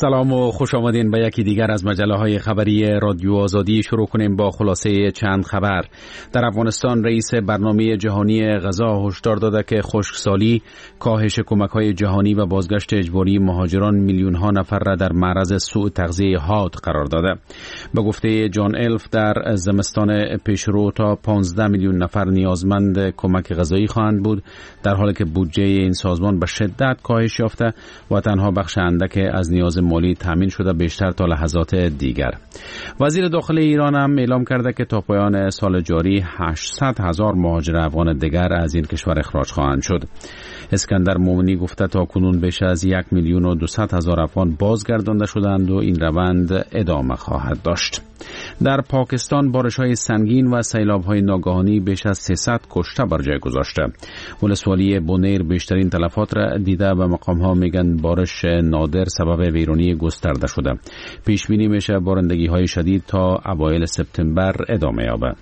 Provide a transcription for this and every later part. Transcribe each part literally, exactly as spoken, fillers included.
سلام و خوش آمدین به یکی دیگر از مجله های خبری رادیو آزادی. شروع کنیم با خلاصه چند خبر. در افغانستان رئیس برنامه جهانی غذا هشدار داده که خشکسالی، کاهش کمک های جهانی و بازگشت اجباری مهاجران میلیون ها نفر را در معرض سوء تغذیه حاد قرار داده. به گفته جان الف در زمستان پیشرو تا پانزده میلیون نفر نیازمند کمک غذایی خواهند بود، در حالی که بودجه این سازمان به شدت کاهش یافته و تنها بخش اندک از نیاز مالی تامین شده بیشتر تا لحظات دیگر. وزیر داخلی ایران هم اعلام کرده که تا پایان سال جاری هشتصد هزار مهاجر افغان دیگر از این کشور اخراج خواهند شد. اسکندر مومنی گفته تا کنون بیش از یک میلیون و دویست هزار افغان بازگردانده شدند و این روند ادامه خواهد داشت. در پاکستان بارش‌های سنگین و سیلاب‌های ناگهانی بیش از سیصد کشته بر جای گذاشته. ولسوالی بونیر بیشترین تلفات را دیده و مقام‌ها میگن بارش نادر سبب ویرانی گسترده شده. پیش بینی میشه بارندگی‌های شدید تا اوایل سپتامبر ادامه یابد.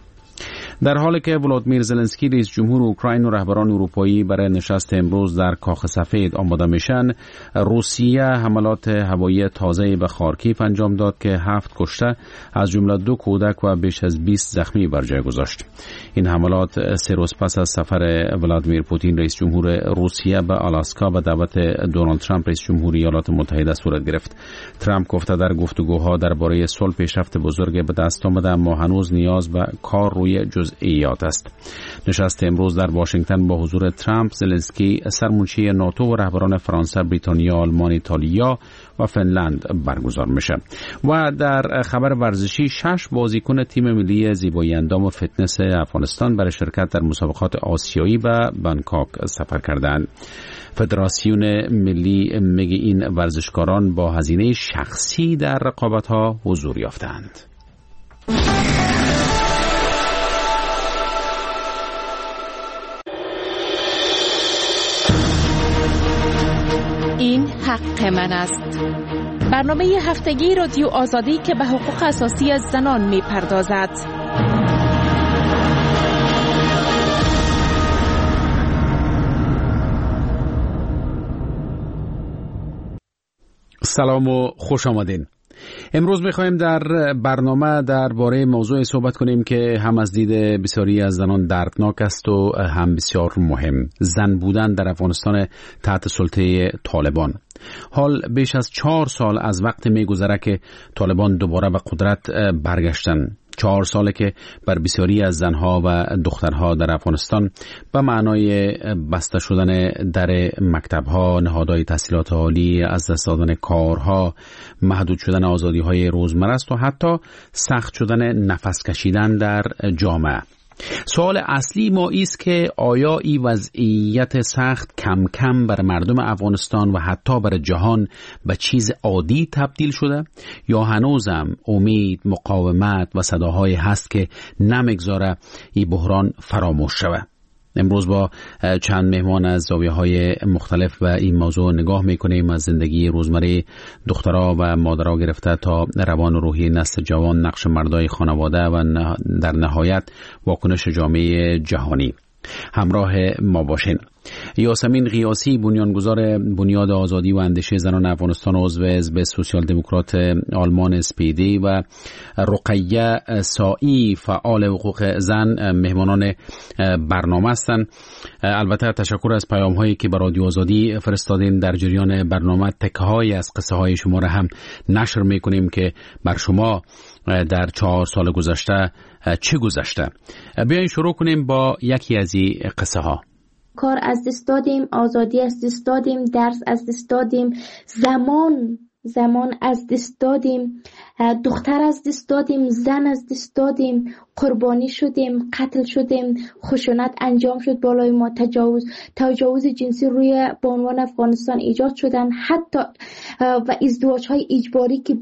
در حالی که ولادیمیر زلنسکی رئیس جمهور اوکراین و رهبران اروپایی برای نشست امروز در کاخ سفید آماده میشن، روسیه حملات هوایی تازه‌ای به خارکیف انجام داد که هفت کشته از جمله دو کودک و بیش از بیست زخمی بر جای گذاشت. این حملات سه روز پس از سفر ولادیمیر پوتین رئیس جمهور روسیه به آلاسکا به دعوت دونالد ترامپ رئیس جمهور ایالات متحده صورت گرفت. ترامپ گفته در گفتگوها درباره صلح پیشرفت بزرگ به دست آمده، اما هنوز نیاز به کار روی جزئیات است. نشست امروز در واشنگتن با حضور ترامپ، زلنسکی، سرمنشی ناتو و رهبران فرانسه، بریتانیا، آلمان، ایتالیا و فنلند برگزار میشه. و در خبر ورزشی، شش بازیکن تیم ملی زیبایی اندام و فتنس افغانستان برای شرکت در مسابقات آسیایی به بانکوک سفر کردند. فدراسیون ملی میگه این ورزشکاران با هزینه شخصی در رقابت‌ها حضور یافتند. این حق من است. برنامه هفتگی رادیو آزادی که به حقوق اساسی از زنان می پردازد. سلام و خوش آمدین. امروز می‌خوایم در برنامه درباره موضوع صحبت کنیم که هم از دید بسیاری از زنان دردناک است و هم بسیار مهم: زن بودن در افغانستان تحت سلطه طالبان. حال بیش از چهار سال از وقت می‌گذره که طالبان دوباره به قدرت برگشتن. چهار ساله که بر بسیاری از زنها و دخترها در افغانستان به معنای بسته شدن در مکتبها، نهادهای تحصیلات عالی، از دست دادن کارها، محدود شدن آزادی‌های روزمره است و حتی سخت شدن نفس کشیدن در جامعه. سوال اصلی ما است که آیا این وضعیت سخت کم کم بر مردم افغانستان و حتی بر جهان به چیز عادی تبدیل شده، یا هنوزم امید، مقاومت و صداهایی هست که نمیگذاره این بحران فراموش شود؟ امروز با چند مهمان از زاویه‌های مختلف به این موضوع نگاه می‌کنیم، از زندگی روزمره دخترها و مادرها گرفته تا روان و روحی نسل جوان، نقش مردای خانواده و در نهایت واکنش جامعه جهانی. همراه ما باشین. یاسمین قیاسی، بنیانگذار بنیاد آزادی و اندیشه زنان افغانستان، عضو حزب سوسیال دموکرات آلمان اسپیدی، و رقیه سائی، فعال حقوق زن، مهمانان برنامه هستند. البته تشکر از پیام هایی که به رادیو آزادی فرستادین. در جریان برنامه تکه‌هایی از قصه های شما را هم نشر میکنیم که بر شما در چهار سال گذشته چه گذشته. بیاین شروع کنیم با یکی از این قصه ها. کار از دست دادیم، آزادی از دست دادیم، درس از دست دادیم، زمان زمان از دست دادیم، دختر از دست دادیم، زن از دست دادیم، قربانی شدیم، قتل شدیم، خشونت انجام شد بالای ما، تجاوز تجاوز جنسی روی بانوان افغانستان ایجاد شدن، حتی و ازدواج های اجباری که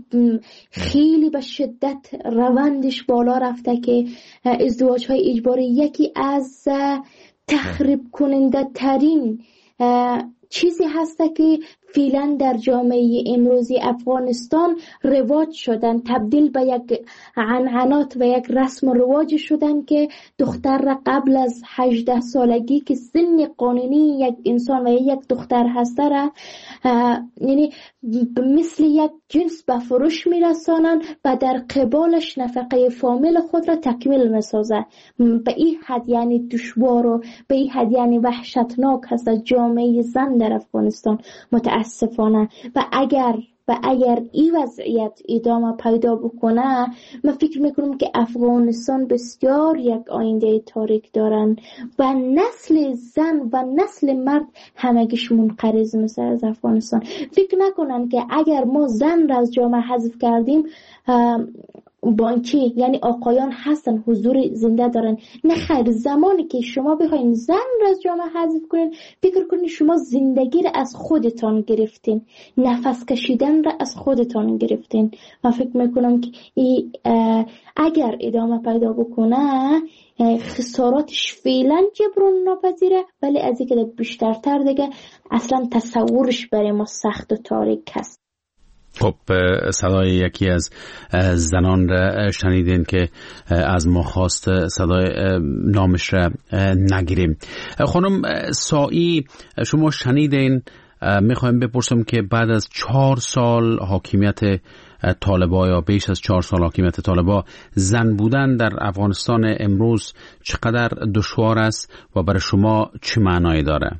خیلی به شدت روندش بالا رفته، که ازدواج های اجباری یکی از تخریب کننده ترین چیزی هست که فعلا در جامعه امروزی افغانستان رواج شدن، تبدیل به یک عنعنات و یک رسم و رواج شدن که دختر را قبل از هجده سالگی که سن قانونی یک انسان و یک دختر هست را یعنی مثل یک جنس به فروش میرسانن و در قبالش نفقه فامیل خود را تکمیل میسازه. به این حد یعنی دشوار و به این حد یعنی وحشتناک هست جامعه زن در افغانستان متاسفانه. و اگر و اگر این وضعیت ادامه پیدا بکنه، من فکر میکنم که افغانستان بسیار یک آینده تاریک دارن و نسل زن و نسل مرد همگیش منقرض میشه از افغانستان. فکر نکنن که اگر ما زن را از جامعه حذف کردیم با اینکه یعنی آقایان هستن حضور زنده دارن. نه خیر، زمانی که شما بخواین زن را از جامعه حذف کنین فکر کنین شما زندگی را از خودتان گرفتین، نفس کشیدن را از خودتان گرفتین. من فکر میکنم که ای اگر ادامه پیدا بکنه خساراتش فعلا جبران ناپذیره، ولی از اینکه بیشترتر دیگه اصلا تصورش برای ما سخت و تاریک هست. خب صدای یکی از زنان را شنیدین که از ما خواست صدای نامش را نگیریم. خانم سائی، شما شنیدین، میخوایم بپرسم که بعد از چهار سال حاکمیت طالبا یا بیش از چهار سال حاکمیت طالبا، زن بودن در افغانستان امروز چقدر دشوار است و برای شما چه معنایی داره؟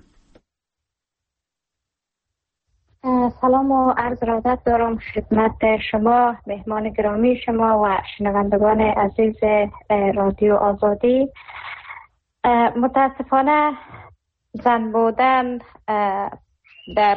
سلام و عرض ادب دارم خدمت شما، مهمان گرامی شما و شنوندگان عزیز رادیو آزادی. متاسفانه زن بودن در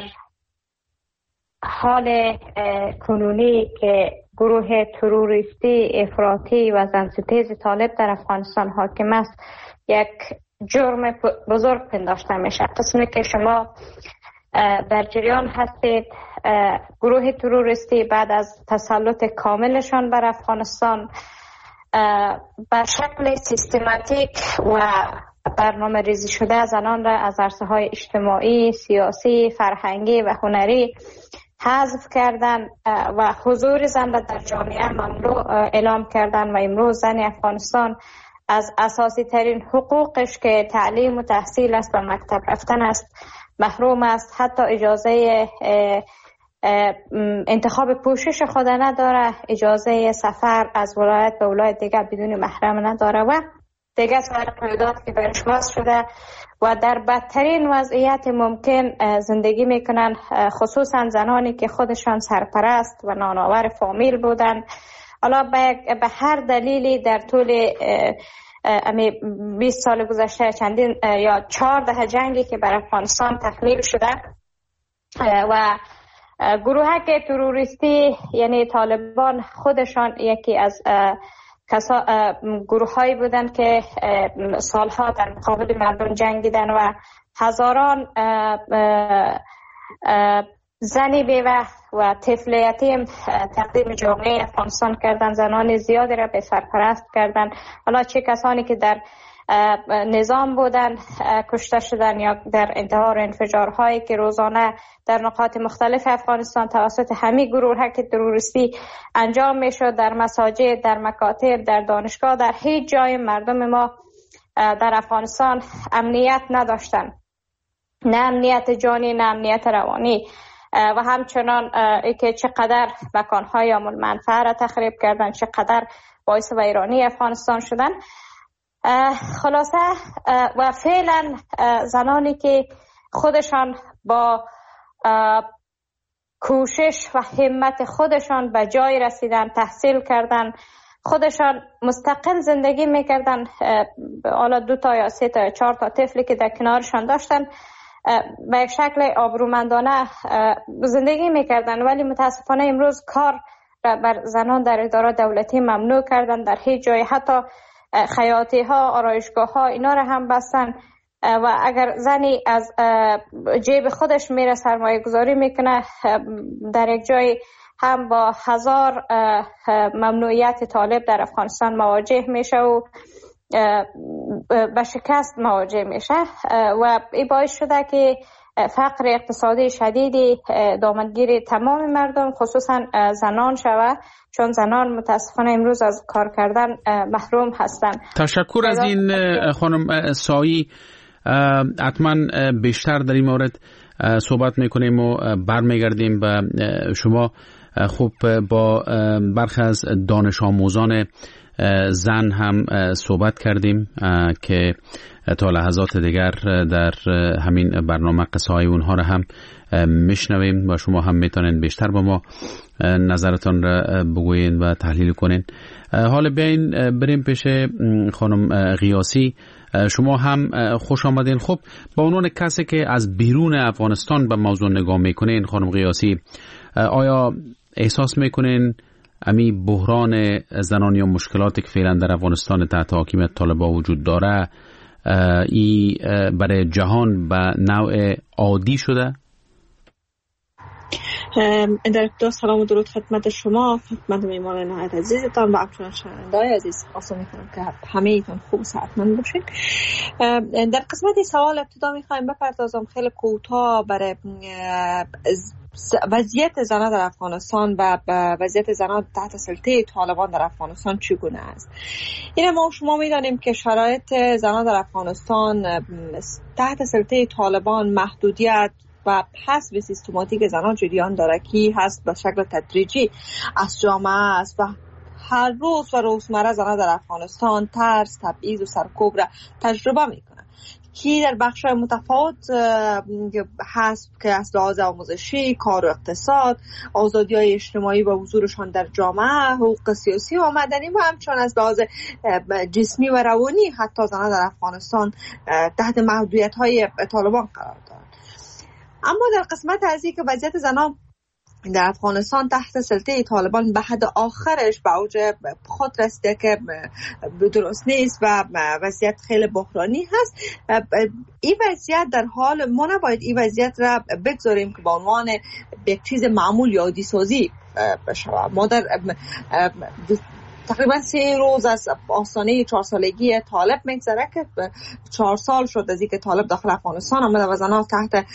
حال کنونی که گروه تروریستی افراطی و زنستیز طالب در افغانستان حاکم است یک جرم بزرگ پنداشته میشه. قسمی که شما در جریان هستید، گروه تروریستی بعد از تسلط کاملشان بر افغانستان به شکل سیستماتیک و برنامه ریزی شده زنان را از عرصه های اجتماعی، سیاسی، فرهنگی و هنری حذف کردن و حضور زن را در جامعه ممنوع اعلام کردن و امروز زن افغانستان از اساسی ترین حقوقش که تعلیم و تحصیل است و مکتب رفتن است محروم است. حتی اجازه انتخاب پوشش خود نداره، اجازه سفر از ولایت به ولایت دیگر بدون محرم نداره و دیگر سایر قیودات که برش وضع شده و در بدترین وضعیت ممکن زندگی میکنن، خصوصا زنانی که خودشان سرپرست و نانآور فامیل بودن. حالا به هر دلیلی در طول امی بیست سال گذشته چندین یا چهار دهه جنگی که بر افغانستان تحمیل شده و گروه که تروریستی یعنی طالبان خودشان یکی از کسا گروه هایی بودن که سالها در مقابل مردم جنگیدن و هزاران زنی بیوه و طفل یتیم تقدیم جامعه افغانستان کردن، زنان زیادی را به سرپرست کردن. حالا چه کسانی که در نظام بودن کشته شدن یا در انتحار انفجارهایی که روزانه در نقاط مختلف افغانستان توسط همین گروه ها که تروریستی انجام می شد، در مساجد، در مکاتب، در دانشگاه، در هیچ جای مردم ما در افغانستان امنیت نداشتن، نه امنیت جانی نه امنیت روانی و همچنان ای که چقدر مکانهای عامل منفعه را تخریب کردن، چقدر باعث ویرانی افغانستان شدن. خلاصه و فعلا زنانی که خودشان با کوشش و همت خودشان به جای رسیدن، تحصیل کردن، خودشان مستقل زندگی میکردن، حالا دو تا یا سه تا یا چهار تا طفلی که در کنارشان داشتن به یک شکل آبرومندانه زندگی میکردن، ولی متاسفانه امروز کار را بر زنان در اداره دولتی ممنوع کردن. در هیچ جای حتی خیاطی ها، آرایشگاه ها اینا را هم بستن و اگر زنی از جیب خودش میره سرمایه گذاری میکنه در یک جای هم با هزار ممنوعیت طالب در افغانستان مواجه میشه و به شکست مواجه میشه و این باعث شده که فقر اقتصادی شدیدی دامنگیر تمام مردم خصوصا زنان شود، چون زنان متاسفانه امروز از کار کردن محروم هستند. تشکر از این خانم سایی. حتما بیشتر در این مورد صحبت میکنیم و برمیگردیم به شما. خوب با برخی از دانش آموزان زن هم صحبت کردیم که تا لحظات دیگر در همین برنامه قصه های اونها را هم میشنویم و شما هم میتونین بیشتر با ما نظرتان را بگوین و تحلیل کنین. حالا بیاین بریم پیش خانم غیاسی. شما هم خوش آمدین. خب با عنوان کسی که از بیرون افغانستان به موضوع نگاه میکنین خانم غیاسی، آیا احساس میکنین امی بحران زنان یا مشکلاتی که فعلا در افغانستان تحت حاکمیت طالبان وجود داره ای برای جهان به نوع عادی شده؟ در ابتدا سلام و درود خدمت شما، خدمت میهمان نهایت عزیزتان و همچنین شنونده‌های عزیز. آرزو می‌کنم که همه ایتون خوب و صحتمند باشین. در قسمت سوال ابتدا می‌خوایم بپردازم خیلی کوتاه برای وضعیت زنان در افغانستان و وضعیت زنان تحت سلطه طالبان در افغانستان چگونه است. این ما شما می‌دانیم که شرایط زنان در افغانستان تحت سلطه طالبان محدودیت و حذف سیستماتیک زنان جریان داره که هست به شکل تدریجی از جامعه است و هر روز و روزمره زنان در افغانستان ترس، تبعیض و سرکوب را تجربه میکنن که در بخش‌های متفاوت هست که از لحاظ آموزشی، کار و اقتصاد، آزادی‌های اجتماعی و حضورشان در جامعه، حقوق سیاسی و مدنی و همچنین از لحاظ جسمی و روانی حتی زنان در افغانستان تحت محدودیت‌های طالبان قرار دارند. اما در قسمت از این که وضعیت زنان در افغانستان تحت سلطه طالبان به حد آخرش به اوج خود رسیده که درست نیست و وضعیت خیلی بحرانی هست. این وضعیت در حال ما نباید این وضعیت را بگذاریم که به عنوان یک چیز معمول یا عادی سازی بشه. ما در تقریبا سه روز از آستانه چهار سالگی طالب میگذره که چهار سال شد از اینکه طالب داخل افغانستان آمده و زنان تحت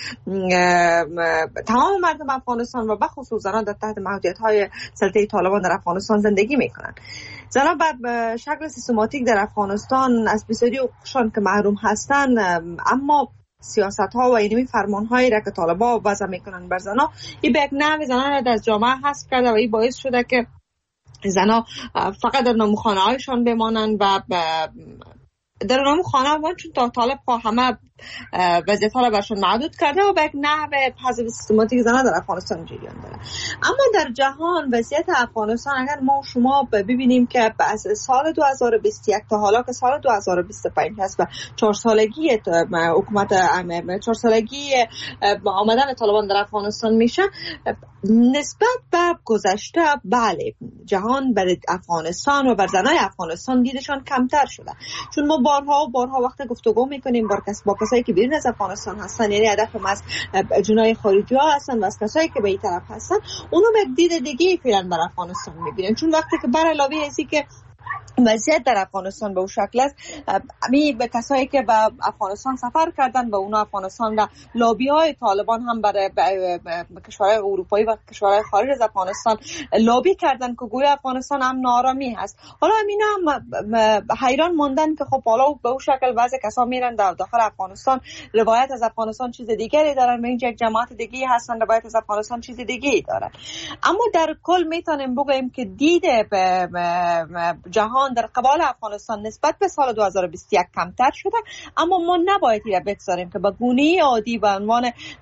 تمام مردم افغانستان و بخصوص زنان در تحت محدودیت‌های سلطه طالبان در افغانستان زندگی میکنن. زنان بعد به شکل سیستماتیک در افغانستان از بسیاری حقوقشان که محروم هستن، اما سیاست ها و اینمی فرمان هایی را که طالبان وضع میکنن بر زنان این به یک نحو زنان را از جامعه حذف کرده و این باعث شده که زنها فقط در نامخانه هایشان بمانند و در نامخانه ها چون تا طالب خواه همه وضعیت ها را برشان محدود کرده و به یک نحو حذف سیستماتیک زنان در افغانستان جریان داره. اما در جهان وضعیت افغانستان اگر ما شما ببینیم که از سال دو هزار و بیست و یک تا حالا که سال دو هزار و بیست و پنج هست و چهار سالگی حکومت چهار سالگی آمدن طالبان در افغانستان میشه، نسبت به گذشته بله جهان بر افغانستان و بر زنای افغانستان دیدشان کمتر شده، چون ما بارها و بارها وقت گفتگو میکنیم با کس با کسایی که بیرون از افغانستان هستن، یعنی هدف ما از جنای خارجی ها هستن و از کسایی که به این طرف هستن اونو به دید دیگه فعلا بر افغانستان میبینن، چون وقتی که بر علاوه ازی که وضعیت در افغانستان به اون شکل است، می به کسایی که به افغانستان سفر کردن و اونا افغانستان و لابی های طالبان هم برای کشورهای اروپایی و کشورهای خارج از افغانستان لابی کردن که گویا افغانستان هم نارامی هست. حالا همینا هم حیران موندن که خب حالا به اون شکل بعضی کسا میرن در داخل افغانستان روایت از افغانستان چیز دیگری دارن و اینجا یک جماعت دیگه هستن روایت از افغانستان چیز دیگه دارن. اما در کل میتونیم بگیم که دید جهان در قبال افغانستان نسبت به سال دو هزار و بیست و یک کمتر شده، اما ما نباید این را بگذاریم که به گونه عادی به عنوان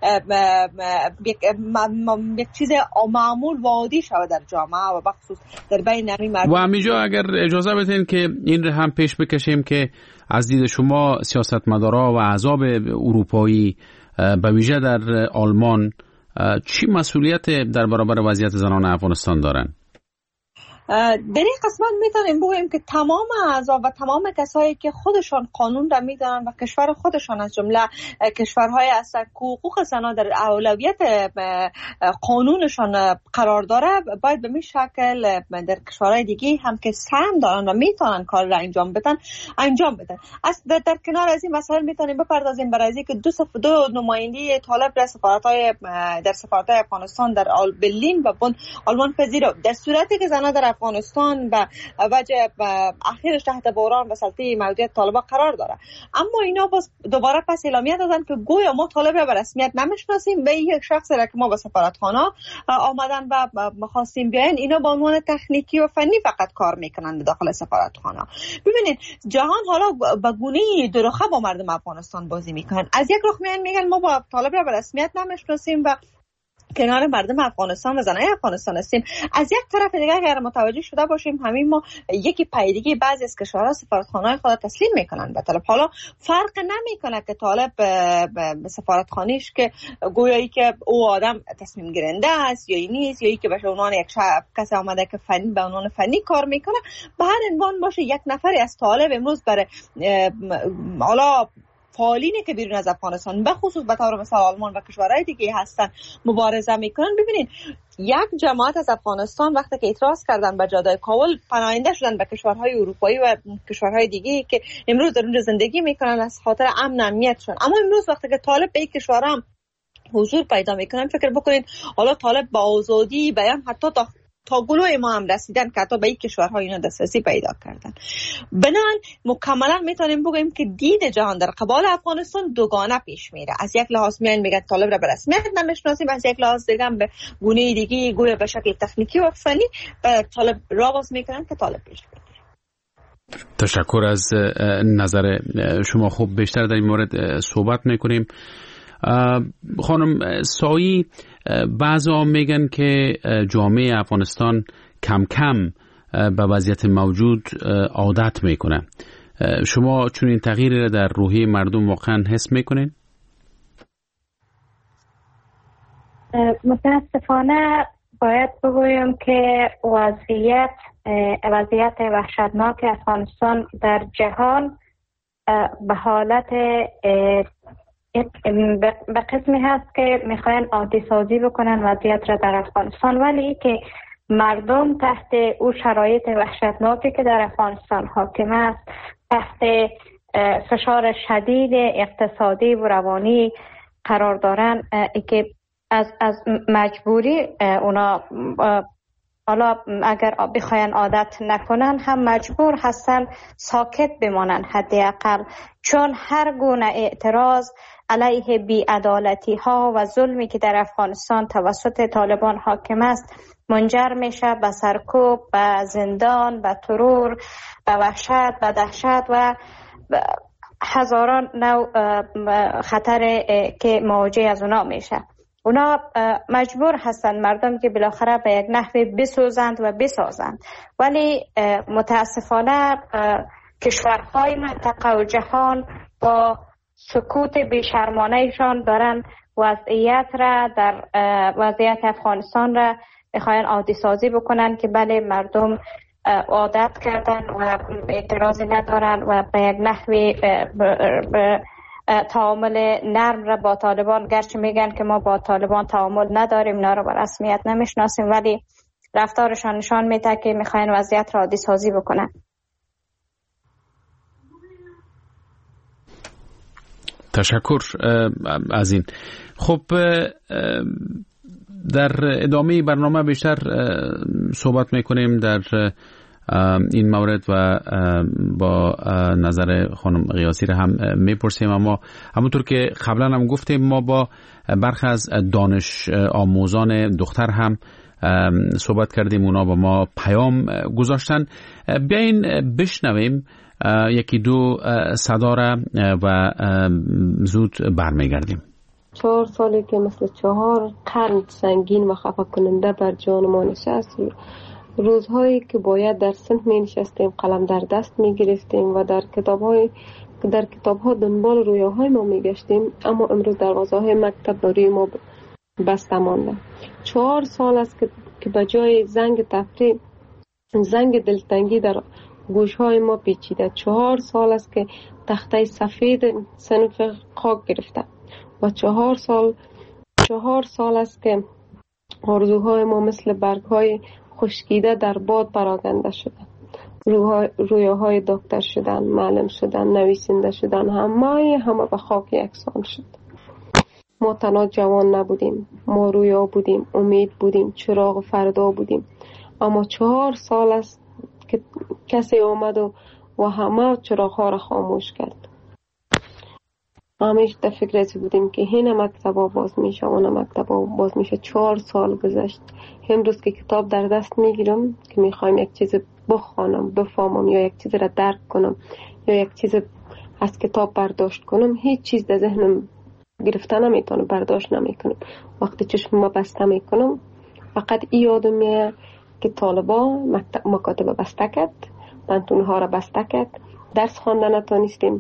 یک چیز معمول و عادی شود در جامعه و بخصوص در بین همین مردم. و همینجا اگر اجازه بدین که این را هم پیش بکشیم که از دید شما سیاستمدارا و احزاب اروپایی به ویژه در آلمان چی مسئولیت در برابر وضعیت زنان افغانستان دارن؟ در این قسمت میتونیم بگوییم که تمام اعضا و تمام کسایی که خودشان قانون را میدانن و کشور خودشان از جمله کشورهای هستند که حقوق زنان در اولویت قانونشان قرار داره، باید به این شکل در کشورهای دیگه هم که سهم دارن و میتونن کار را انجام بدن انجام بدن. از در, در کنار از این مسائل میتونیم بپردازیم برای اینکه دو صف دو نماینده طالب در سفارت‌های در سفارت‌های افغانستان در برلین و بن آلمان پذیرفت. در صورتی که زنان در افغانستان و وجه اخیرش تحت بحران و سلطه موجودیت طالبان قرار داره، اما اینا باز دوباره پس اعلامیه دادن که گویا ما طالب را به رسمیت نمیشناسیم. به یک شخص را که ما به سفارتخانه آمدن و می‌خواستیم بیاین، اینا به عنوان تکنیکی و فنی فقط کار میکنن داخل سفارتخانه. ببینید جهان حالا به گونه دروغه با مردم افغانستان بازی میکنن. از یک رخ میان میگن ما با طالب را به رسمیت نمیشناسیم و کنار مردم افغانستان و زنای افغانستان هستیم. از یک طرف دیگه اگر متوجه شده باشیم همین ما یکی پیدگی بعضی از کشورها سفارتخانه‌های خود تسلیم میکنن به طالب. حالا فرق نمیکنه که طالب به سفارتخانه‌اش که گویایی که او آدم تصمیم گیرنده است یا نیست، یا ای که به عنوان یک کسی آمده که فنی به عنوان فنی کار میکنه، به هر عنوان باشه یک نفری از طالب امروز برای حالا فعالینی که بیرون از افغانستان به خصوص به طور مثال آلمان و کشورهای دیگه هستن مبارزه میکنن. ببینید یک جماعت از افغانستان وقتی که اعتراض کردن به جادای کابل پناهنده شدن به کشورهای اروپایی و کشورهای دیگه که امروز در اونجا زندگی میکنن از خاطر امن امنیتشون. اما امروز وقتی که طالب به این کشورها حضور پیدا میکنن، فکر بکنید حالا طالب با آزادی بیان حتی تا تا گلوی ما هم رسیدن که حتی به این کشورها اینا دسترسی پیدا کردن. بنان مکملا میتونیم بگوییم که دید جهان در قبال افغانستان دوگانه پیش میره. از یک لحاظ میان میگن طالب را به رسمیت نمیشناسیم، از یک لحاظ دیگه به گونه دیگه گویا به شکل تکنیکی و فنی به طالب را باز میکنن که طالب پیش بره. تشکر از نظر شما. خوب بیشتر در این مورد صحبت میکنیم. خانم سایی، بعضی ها میگن که جامعه افغانستان کم کم به وضعیت موجود عادت میکنه. شما چون این تغییری را در روحیه مردم واقعا حس میکنین؟ متاسفانه باید بگویم که وضعیت وضعیت وحشتناک افغانستان در جهان به حالت به قسمی هست که میخواین عادی سازی بکنن وضعیت را در افغانستان، ولی که مردم تحت او شرایط وحشتناکی که در افغانستان حاکم است، تحت فشار شدید اقتصادی و روانی قرار دارن که از از مجبوری اونا حالا اگر بخواین عادت نکنن هم مجبور هستن ساکت بمانن حداقل، چون هر گونه اعتراض علیه بی‌عدالتی ها و ظلمی که در افغانستان توسط طالبان حاکم است منجر میشه به سرکوب، به زندان، به ترور، به وحشت، به دهشت و هزاران نوع خطر که مواجه از اونا میشه. اونا مجبور هستند مردم که بالاخره به یک نحوی بسوزند و بسازند، ولی متاسفانه کشورهای منطقه و جهان با سکوت بیشرمانهشان دارن وضعیت را در وضعیت افغانستان را میخواین عادی سازی بکنن که بله مردم عادت کردن و اعتراضی ندارن و به یک نحوی تعامل نرم را با طالبان، گرچه میگن که ما با طالبان تعامل نداریم، اینا را به رسمیت نمیشناسیم، ولی رفتارشان نشان میده که میخواین وضعیت را عادی سازی بکنن. تشکر از این. خب در ادامه برنامه بیشتر صحبت میکنیم در این مورد و با نظر خانم قیاسی را هم میپرسیم، اما همونطور که قبلا هم گفتیم ما با برخی از دانش آموزان دختر هم صحبت کردیم، اونا با ما پیام گذاشتن. بیاین بشنویم یکی دو صدا را و زود برمیگردیم. چهار سالی که مثل چهار قرن سنگین و خفه کننده بر جان ما نشست، روزهایی که باید در صنف می نشستیم، قلم در دست می گرفتیم و در کتاب‌های در کتاب‌ها دنبال رویاهای ما می گشتیم، اما امروز دروازه‌های مکتب برای ما بسته مانده. چهار سال است که که به جای زنگ تفریح زنگ دلتنگی در گوشهای ما پیچیده. چهار سال است که تخته سفید صنف خاک گرفته و چهار سال چهار سال است که آرزوهای ما مثل برگهای خشکیده در باد پراکنده شده. رویاهای دکتر شدن، معلم شدن، نویسنده شدن، همه همه به خاک یکسان شد. ما تنها جوان نبودیم، ما رویا بودیم، امید بودیم، چراغ فردا بودیم. اما چهار سال است که کسی آمد و, و همه چراغ‌ها را خاموش کرد. همیشه در فکر رسی بودیم که این مکتبا باز میشه، اون مکتبا باز میشه. چهار سال گذشت. امروز که کتاب در دست میگیرم که میخوایم یک چیز بخوانم، بفهمم یا یک چیز را درک کنم یا یک چیز از کتاب برداشت کنم، هیچ چیز در ذهنم گرفته نمیتونم، برداشت نمیکنم. وقتی چشم ما بسته میکنم فقط این یادم میاد که طالبا مکتب مکاتب بسته کرد، پانتونها را بسته کرد، درس خواندن نتونستیم،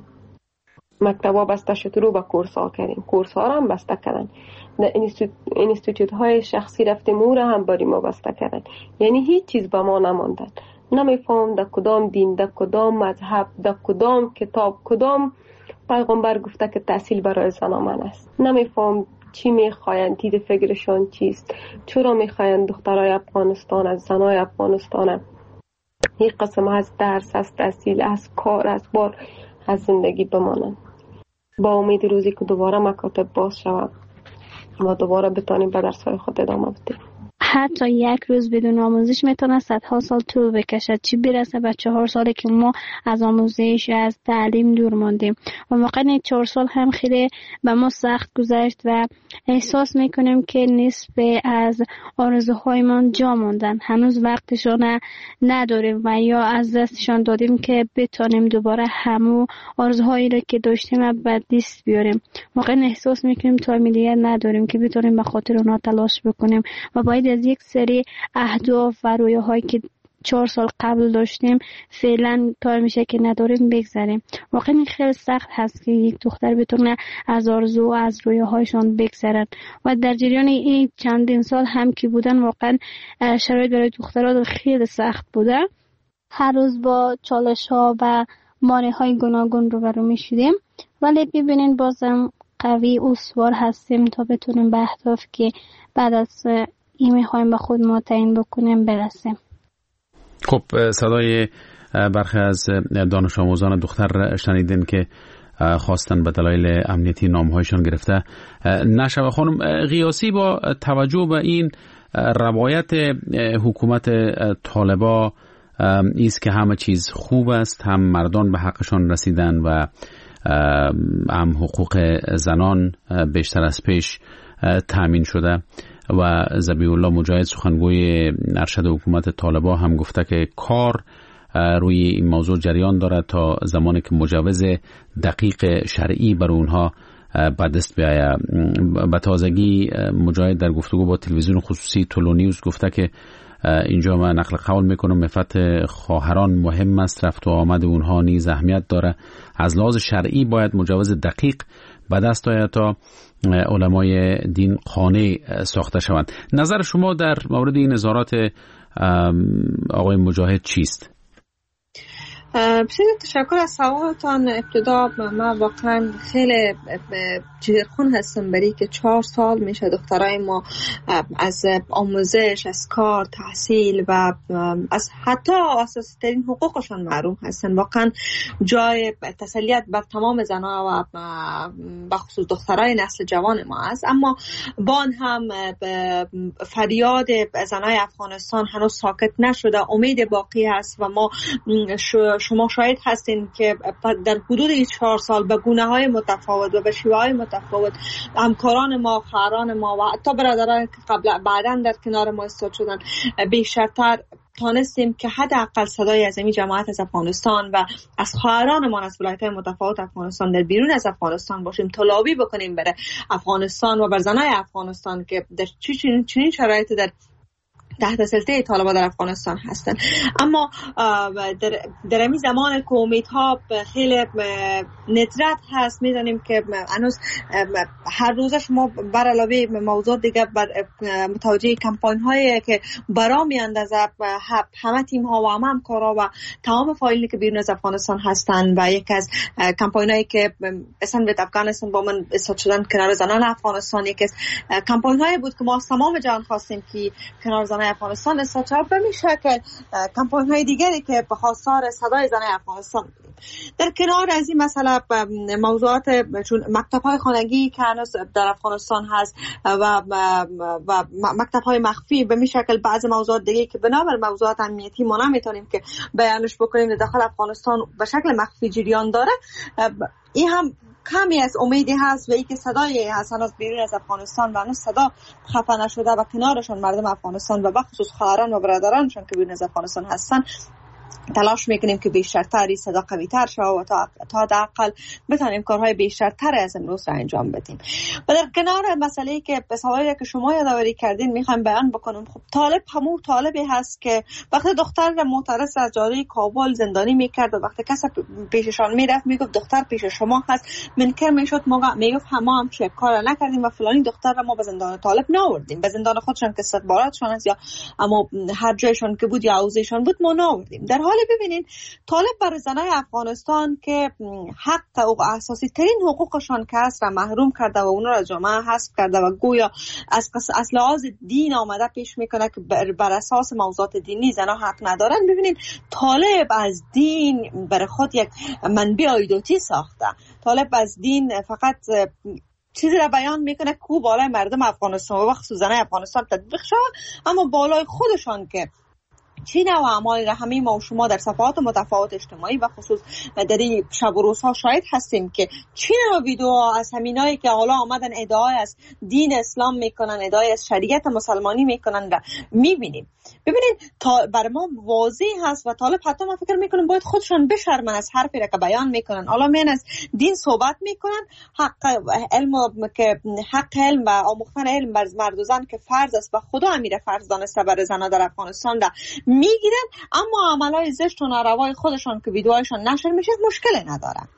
مکتبا بسته شد، رو به کورس ها کردیم، کورس ها را هم بسته کردن، در اینستیتوت های شخصی رفتیم او را هم باری ما بسته کردن. یعنی هیچ چیز به ما نماندن. نمیفهم در کدام دین، در کدام مذهب، در کدام کتاب، کدام پیغمبر گفته که تحصیل برای زنان است. نمیفهم چی میخواین، دید فکرشان چیست، چرا میخواین دخترای افغانستان از زنای افغانستان یک قسم از درس، از تحصیل، از کار، از بار از زندگی بمانند. با امید روزی که دوباره مکاتب باز شود و دوباره بتانیم به درس‌های خود ادامه بدیم. حتی یک روز بدون آموزش میتونه صدها سال طول بکشد، چی برسه به چهار سالی که ما از آموزش از تعلیم دور ماندیم. و واقعا این چهار سال هم خیلی به ما سخت گذشت و احساس میکنیم که نصف از آرزوهایمان جا ماندن، هنوز وقتشان نداریم و یا از دستشان دادیم که بتانیم دوباره همو آرزوهایی را که داشتیم به دست بیاریم. واقعا احساس میکنیم تا ملیت نداریم که بتانیم به خاطر اونا تلاش بکنیم و باید از یک سری اهداف و رویاهایی که چهار سال قبل داشتیم فعلا کار میشه که نداریم بگذاریم. واقعا خیلی سخت هست که یک دختر بتونه از آرزو و از رویاهایشان بگذرن و در جریان این چندین سال هم که بودن واقعا شرایط برای دخترها خیلی سخت بوده. هر روز با چالش ها و مانع های گوناگون روبرو میشدیم، ولی ببینین بازم قوی و سوار هستیم تا بتونیم به اهداف که بعد از این میخوایم به خود ما تعیین بکنیم برسیم. خب صدای برخی از دانش آموزان دختر شنیدین که خواستن به دلایل امنیتی نامهایشان گرفته نشود. خانم قیاسی، با توجه به این روایت حکومت طالبا ایست که همه چیز خوب است، هم مردان به حقشان رسیدن و هم حقوق زنان بیشتر از پیش تامین شده و ذبیح الله مجاهد سخنگوی ارشد حکومت طالبا هم گفته که کار روی این موضوع جریان دارد تا زمانی که مجوز دقیق شرعی بر اونها به دست بیاید. به تازگی مجاهد در گفتگو با تلویزیون خصوصی تولو نیوز گفته که اینجا من نقل قول میکنم مفت خواهران مهم است، رفت و آمد اونها نیز اهمیت داره، از لحاظ شرعی باید مجوز دقیق به دست آید تا علمای دین قانع ساخته شوند. نظر شما در مورد این نظارات آقای مجاهد چیست؟ بسیار تشکر از سوالتان. ابتدا من واقعا خیلی جگرخون هستم برای که چهار سال میشه دخترای ما از آموزش، از کار، تحصیل و از حتی اساسی ترین حقوقشان محروم هستن. واقعا جای تسلیت بر تمام زنها و بخصوص دخترای نسل جوان ما است. اما بان هم فریاد زنای افغانستان هنوز ساکت نشده، امید باقی هست و ما شما شاهد هستین که در حدود چهار سال به گونه های متفاوت و به شیوه های متفاوت همکاران ما، خواهران ما و حتی برادران که قبل بعداً در کنار ما ایستاد شدن بیشتر تانستیم که حداقل صدای از این جماعت از افغانستان و از خواهران ما از ولایت‌های متفاوت افغانستان در بیرون از افغانستان باشیم، تا لابی بکنیم برای افغانستان و بر زنای افغانستان که در چنین چنین شرایطی در تحت سلطه طالبان در افغانستان هستن. اما در در این زمان که امیدها خیلی ندرت هست، میدانیم که هنوز هر روز شما بر علاوه موضوع دیگه متوجه کمپاین هایی که برا میاندازه همه تیم ها و همه همکارا و تمام فایلی که بیرون از افغانستان هستن و یک از کمپاین هایی که اصلا به افغانستان با من استاد شدن کنار زنان افغانستان، یک از کمپاین هایی بود که ما تمام جهان خواستیم که کنار زنان افغانستان استاد شد. به شکل کمپاین های دیگری که به خواستار صدای زنان افغانستان بودیم. در کنار از این مسئله موضوعات چون مکتب های خانگی که هنوز در افغانستان هست و و مکتب های مخفی، به می شکل بعض موضوعات دیگه که بنابر موضوعات امنیتی ما نمیتونیم که بیانش بکنیم داخل افغانستان به شکل مخفی جریان داره، این هم کمی از امیدی هست و ای که صدای هست هنوز بیرون از افغانستان و هنوز صدا خفه نشده و کنارشون مردم افغانستان و بخصوص خواهران و برادرانشون که بیرون از افغانستان هستن تلاش میکنیم که بیشترتری صدا قوی تر شد و تا تا حداقل بتونیم کارهای بیشتر از امروز را انجام بدیم. و در کنار مسئله که به سوالی که شما یادآوری کردین میخوام بیان بکنم، خب طالب همون طالبی هست که وقتی دختر معترض از جاده کابل زندانی میکرد و وقتی کسی پیششان میرفت میگفت دختر پیش شما هست، منکر میشد، موقع میگفت ما هم چه کار نکردیم و فلانی دختر را ما به زندان طالب نآوردیم، به زندان خودشان که استخباراتشان است یا اما هر جایشان که بود یا حوزهشان بود ما نآوردیم. در حالی ببینین طالب برای زنای افغانستان که حق و اساسی ترین حقوقشان که هست را محروم کرده و اونا را جامعه حذف کرده و گویا از از لحاظ دین آمده پیش میکنه که بر, بر اساس موضوعات دینی زنها حق ندارن. ببینین طالب از دین برای خود یک منبع عایداتی ساخته. طالب از دین فقط چیزی را بیان میکنه که بالای مردم افغانستان و خصوصا زنای افغانستان تطبیق شود، اما بالای خودشان که چی نوع اعمالی را همه ما و شما در صفحات متفاوت اجتماعی و خصوص در این شب و روزها شاهد هستیم که چی نوع ویدیو از همینایی که حالا آمدن ادعای از دین اسلام میکنن، ادعای از شریعت مسلمانی میکنن را میبینیم. ببینید تا بر ما واضح هست و طالب حتی من فکر میکنم باید خودشان بشرمن از حرفی را که بیان میکنن. حالا من از دین صحبت میکنن، حق علم که حق علم و آموختن علم بر مرد و زن که فرض است و خدا امیر فرض دانسته بر زنان در افغانستان را میگیرن، اما عملای زشت و ناروای خودشان که ویدیوهایشان نشر میشه مشکلی ندارن.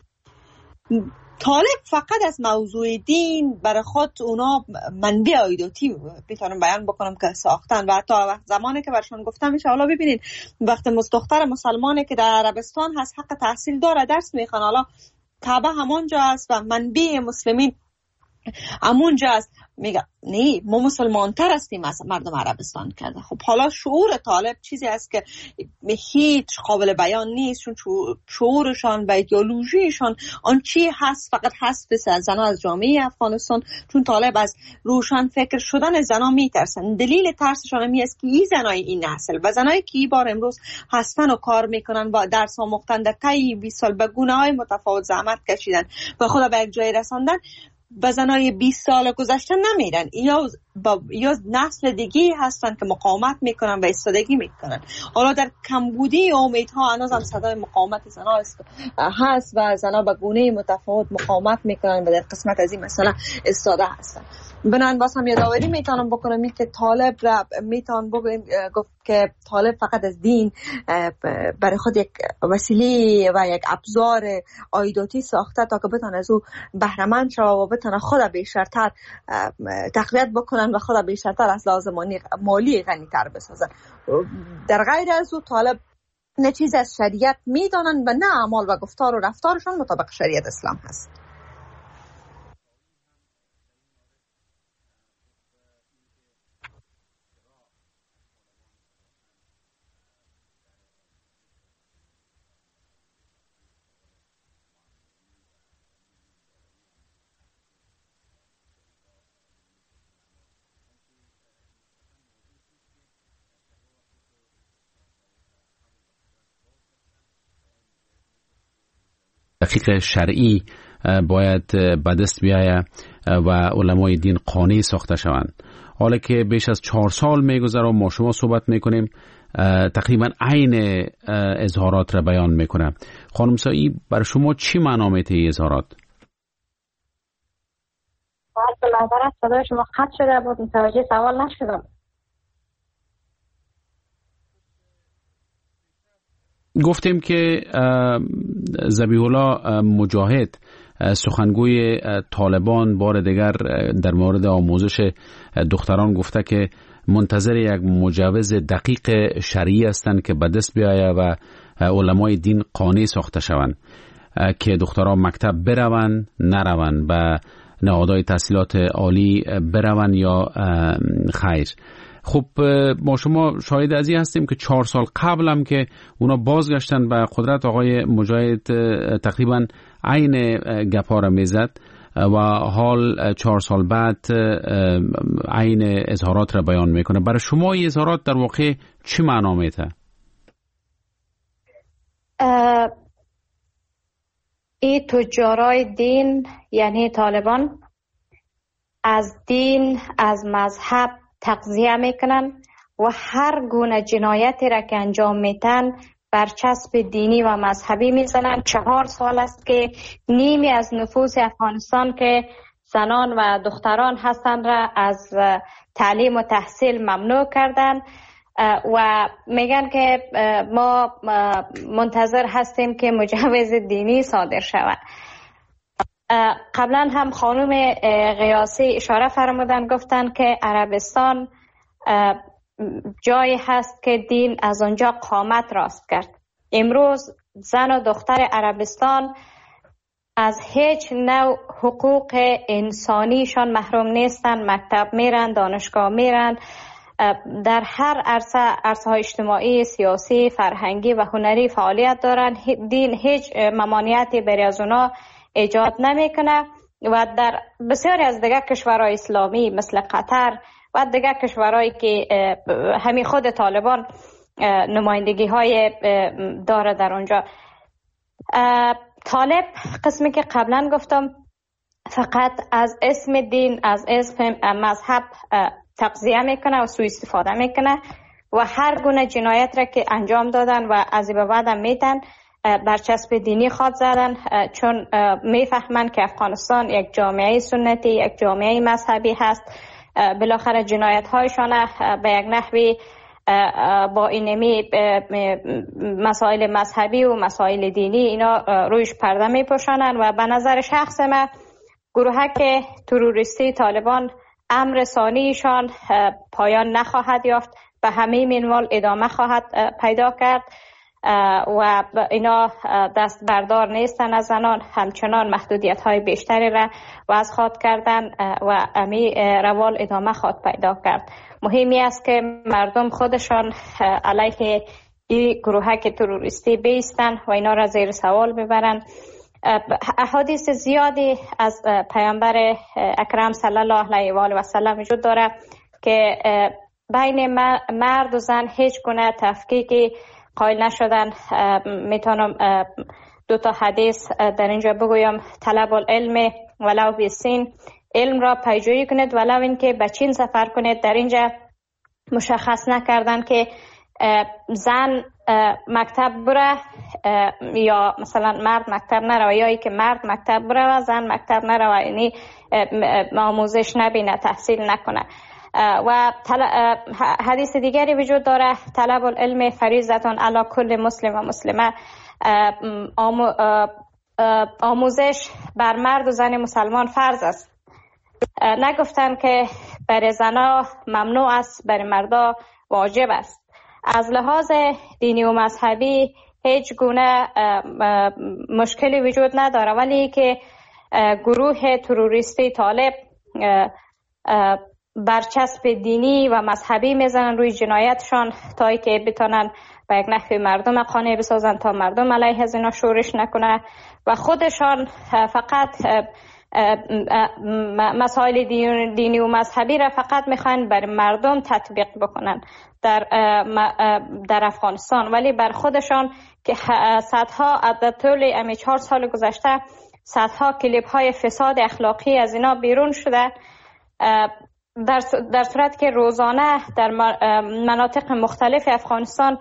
طالب فقط از موضوع دین برای خود اونا منبع عایداتی میتونم بیان بکنم که ساختن و حتی وقت زمانی که برشان گفتم میشه حالا ببینید وقت دختر مسلمانی که در عربستان هست حق تحصیل داره، درس میخوان، حالا کعبه همونجا است و منبع مسلمین همونجا است، میگه نه ما مسلمان تر هستیم از مردم عربستان کرده. خب حالا شعور طالب چیزی است که هیچ قابل بیان نیست، چون شعورشان و ایدئولوژیشان آن چی هست فقط هست بس از زنان از جامعه افغانستان، چون طالب از روشن فکر شدن زنان میترسن. دلیل ترسشان همی است که این زنای این نسل و زنایی که این بار امروز هستن و کار میکنن و درس آموختن در طی بیست سال به گونه‌های متفاوت زحمت کشیدن و خود به یک جای رساندن، به زنای بیست سال گذشته نمیرن، یا با یا نسل دیگه هستن که مقاومت میکنن و ایستادگی میکنن. حالا در کمبودی امیدها هنوز هم صدای مقاومت زنها هست و زنها به گونه متفاوت مقاومت میکنن و در قسمت از این مسئله ایستاده هستن. بنان باز هم یادآوری میتونم بکنم این که طالب را میتونم بگم گفت که طالب فقط از دین برای خود یک وسیله و یک ابزار عایداتی ساخته تا که بتونه از او بهره‌مند شود و بتونه خود بیشتر تقویت بکنن و خود بیشتر از لحاظ مالی غنی‌تر بسازن. در غیر از او طالب نه چیز از شریعت میدانن و نه اعمال و گفتار و رفتارشان مطابق شریعت اسلام هست. تحقیق شرعی باید به دست بیاید و علمای دین قانع ساخته شوند. حالا که بیش از چهار سال میگذره و ما شما صحبت میکنیم تقریبا عین اظهارات را بیان میکنه. خانم سایی بر شما چی معنا میده این اظهارات؟ باید به معذرت صدای شما قطع شده بود، متوجه سوال نشدم. گفتیم که ذبیح الله مجاهد سخنگوی طالبان بار دیگر در مورد آموزش دختران گفته که منتظر یک مجوز دقیق شرعی هستند که به دست بیاید و علمای دین قانع ساخته شوند که دختران مکتب بروند نروند و نهادهای تحصیلات عالی بروند یا خیر. خب ما شما شاهد از این هستیم که چهار سال قبل هم که اونا بازگشتن به قدرت، آقای مجاهد تقریبا عین گپا را میزد و حال چهار سال بعد عین اظهارات را بیان میکنه. برای شما این اظهارات در واقع چی معنا میده؟ این تجارای دین یعنی طالبان از دین از مذهب تغذیه میکنن و هر گونه جنایتی را که انجام میتن برچسب دینی و مذهبی میزنن. چهار سال است که نیمی از نفوس افغانستان که زنان و دختران هستند را از تعلیم و تحصیل ممنوع کردن و میگن که ما منتظر هستیم که مجوز دینی صادر شود. قبلا هم خانم قیاسی اشاره فرمودن، گفتن که عربستان جایی هست که دین از اونجا قامت راست کرد. امروز زن و دختر عربستان از هیچ نوع حقوق انسانیشان محروم نیستن. مکتب میرن، دانشگاه میرن، در هر عرصه عرصه های اجتماعی، سیاسی، فرهنگی و هنری فعالیت دارن. دین هیچ ممانعتی برای از اونا ایجاد نمیکنه و در بسیاری از دیگر کشورهای اسلامی مثل قطر و دیگر کشورهایی که همین خود طالبان نمایندگی های داره در اونجا. طالب قسمی که قبلا گفتم فقط از اسم دین، از اسم مذهب تغذیه میکنه و سوء استفاده میکنه و هر گونه جنایت را که انجام دادن و از این بعد هم میتن برچسب دینی خواد زدن، چون میفهمن که افغانستان یک جامعه سنتی، یک جامعه مذهبی هست. بالاخره جنایت هایشان به یک نحوی با اینمی مسائل مذهبی و مسائل دینی اینا رویش پرده میپوشانن و به نظر شخص من گروهک تروریستی طالبان امر ثانیشان پایان نخواهد یافت، به همه منوال ادامه خواهد پیدا کرد و اینا دست بردار نیستن از زنان، همچنان محدودیت های بیشتری را وضع خواهد کردن و امی روال ادامه خواهد پیدا کرد. مهمی است که مردم خودشان علیه این گروهک تروریستی بیستن و اینا را زیر سوال ببرن. احادیث زیادی از پیامبر اکرم صلی الله علیه و آله و سلم وجود داره که بین مرد و زن هیچ گونه تفکیکی قائل نشدن. میتونم دو تا حدیث در اینجا بگویم. طلب العلم ولو بالسین، علم را پیجویی کنید ولو اینکه به چین سفر کنید. در اینجا مشخص نکردن که زن مکتب بره یا مثلا مرد مکتب نره، یا ای که مرد مکتب بره و زن مکتب نره، یعنی آموزش نبینه، تحصیل نکنه. و حدیث دیگری وجود داره، طلب العلم فریضتون علی کل مسلم و مسلمه، آموزش بر مرد و زن مسلمان فرض است. نگفتن که برای زنها ممنوع است، برای مردا واجب است. از لحاظ دینی و مذهبی هیچ گونه مشکلی وجود نداره، ولی که گروه تروریستی طالب برچسب دینی و مذهبی میزنن روی جنایتشان تا که بتونن به یک نحوی مردم قانع بسازن تا مردم علیه از اینا شورش نکنه و خودشان فقط مسائل دینی و مذهبی را فقط میخوان بر مردم تطبیق بکنن در در افغانستان، ولی بر خودشان که صدها در طول امی چهار سال گذشته صدها کلیپ های فساد اخلاقی از اینا بیرون شده، در در صورت که روزانه در مناطق مختلف افغانستان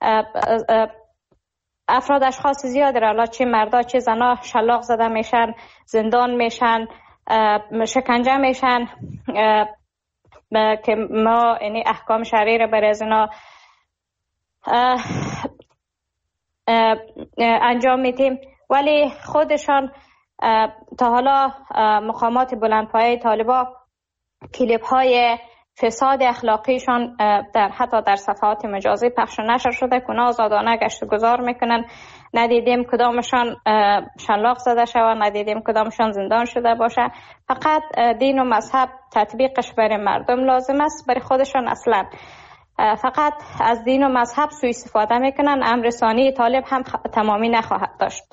افراد اشخاص زیاد را، چه مردا چه زنا، شلاق زده میشن، زندان میشن، شکنجه میشن که ما یعنی احکام شرعی را برای از اینا انجام میدیم، ولی خودشان تا حالا مقامات بلندپایه طالبان کلیپ های فساد اخلاقیشان در حتی در صفحات مجازی پخش و نشر شده که اونا آزادانه گشت و گذار میکنن. ندیدیم کدامشان شلاق زده شود، ندیدیم کدامشان زندان شده باشه. فقط دین و مذهب تطبیقش برای مردم لازم است، برای خودشان اصلا فقط از دین و مذهب سوء استفاده میکنن. امر ثانی طالب هم تمامی نخواهد داشت.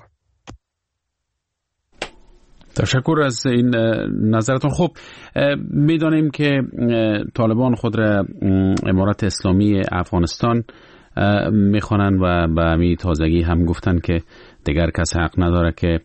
تشکر از این نظرتون. خب میدانیم که طالبان خود را امارت اسلامی افغانستان میخوانند و به همین تازگی هم گفتن که دیگر کس حق نداره که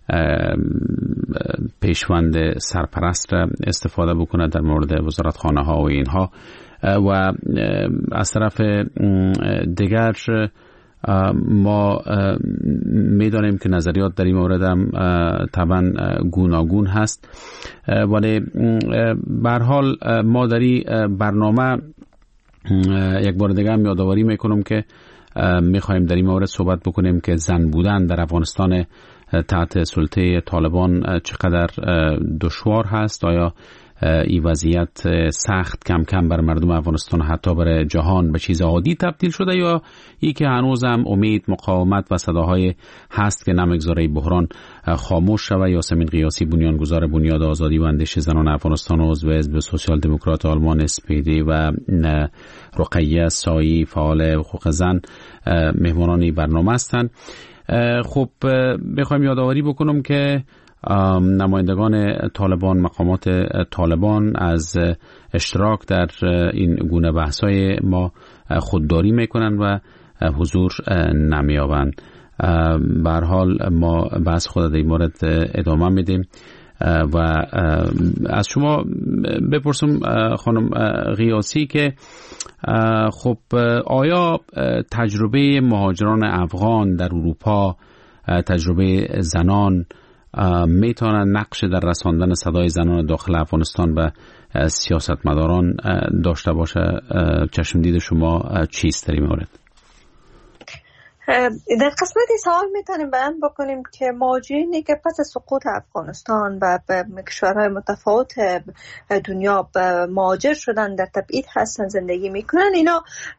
پیشوند سرپرست را استفاده بکنه در مورد وزارتخانه ها و اینها. و از طرف دیگر ما میدانیم که نظریات در این مورد هم طبعا گوناگون هست، ولی به هر حال ما در این برنامه یک بار دیگه هم یادآوری میکنم که میخوایم در این مورد صحبت بکنیم که زن بودن در افغانستان تحت سلطه طالبان چقدر دشوار هست. آیا این وضعیت سخت کم کم بر مردم افغانستان حتی بر جهان به چیز عادی تبدیل شده، یا ای که هنوز هم امید، مقاومت و صداهای هست که نمیگذاره بحران خاموش شود؟ یاسمین قیاسی، بنیانگذار بنیاد آزادی و اندیشه زنان افغانستان و عضو حزب سوسیال دموکرات آلمان اس پی دی، و رقیه سایی، فعال حقوق زن، مهمانان برنامه هستند. خب میخوایم یادآوری بکنم که نمایندگان طالبان، مقامات طالبان از اشتراک در این گونه بحث‌های ما خودداری میکنن و حضور نمیابند. به هر حال ما بحث خود در این مورد ادامه میدیم و از شما بپرسم خانم قیاسی که خب آیا تجربه مهاجران افغان در اروپا، تجربه زنان میتونن نقش در رساندن صدای زنان داخل افغانستان به سیاستمداران داشته باشه؟ چشمدید شما چیست در این مورد؟ در قسمت سوال میتونیم بیان بکنیم که مهاجرینی که پس سقوط افغانستان و به کشورهای متفاوت دنیا مهاجر شدن، در تبعید هستن، زندگی میکنن، اینا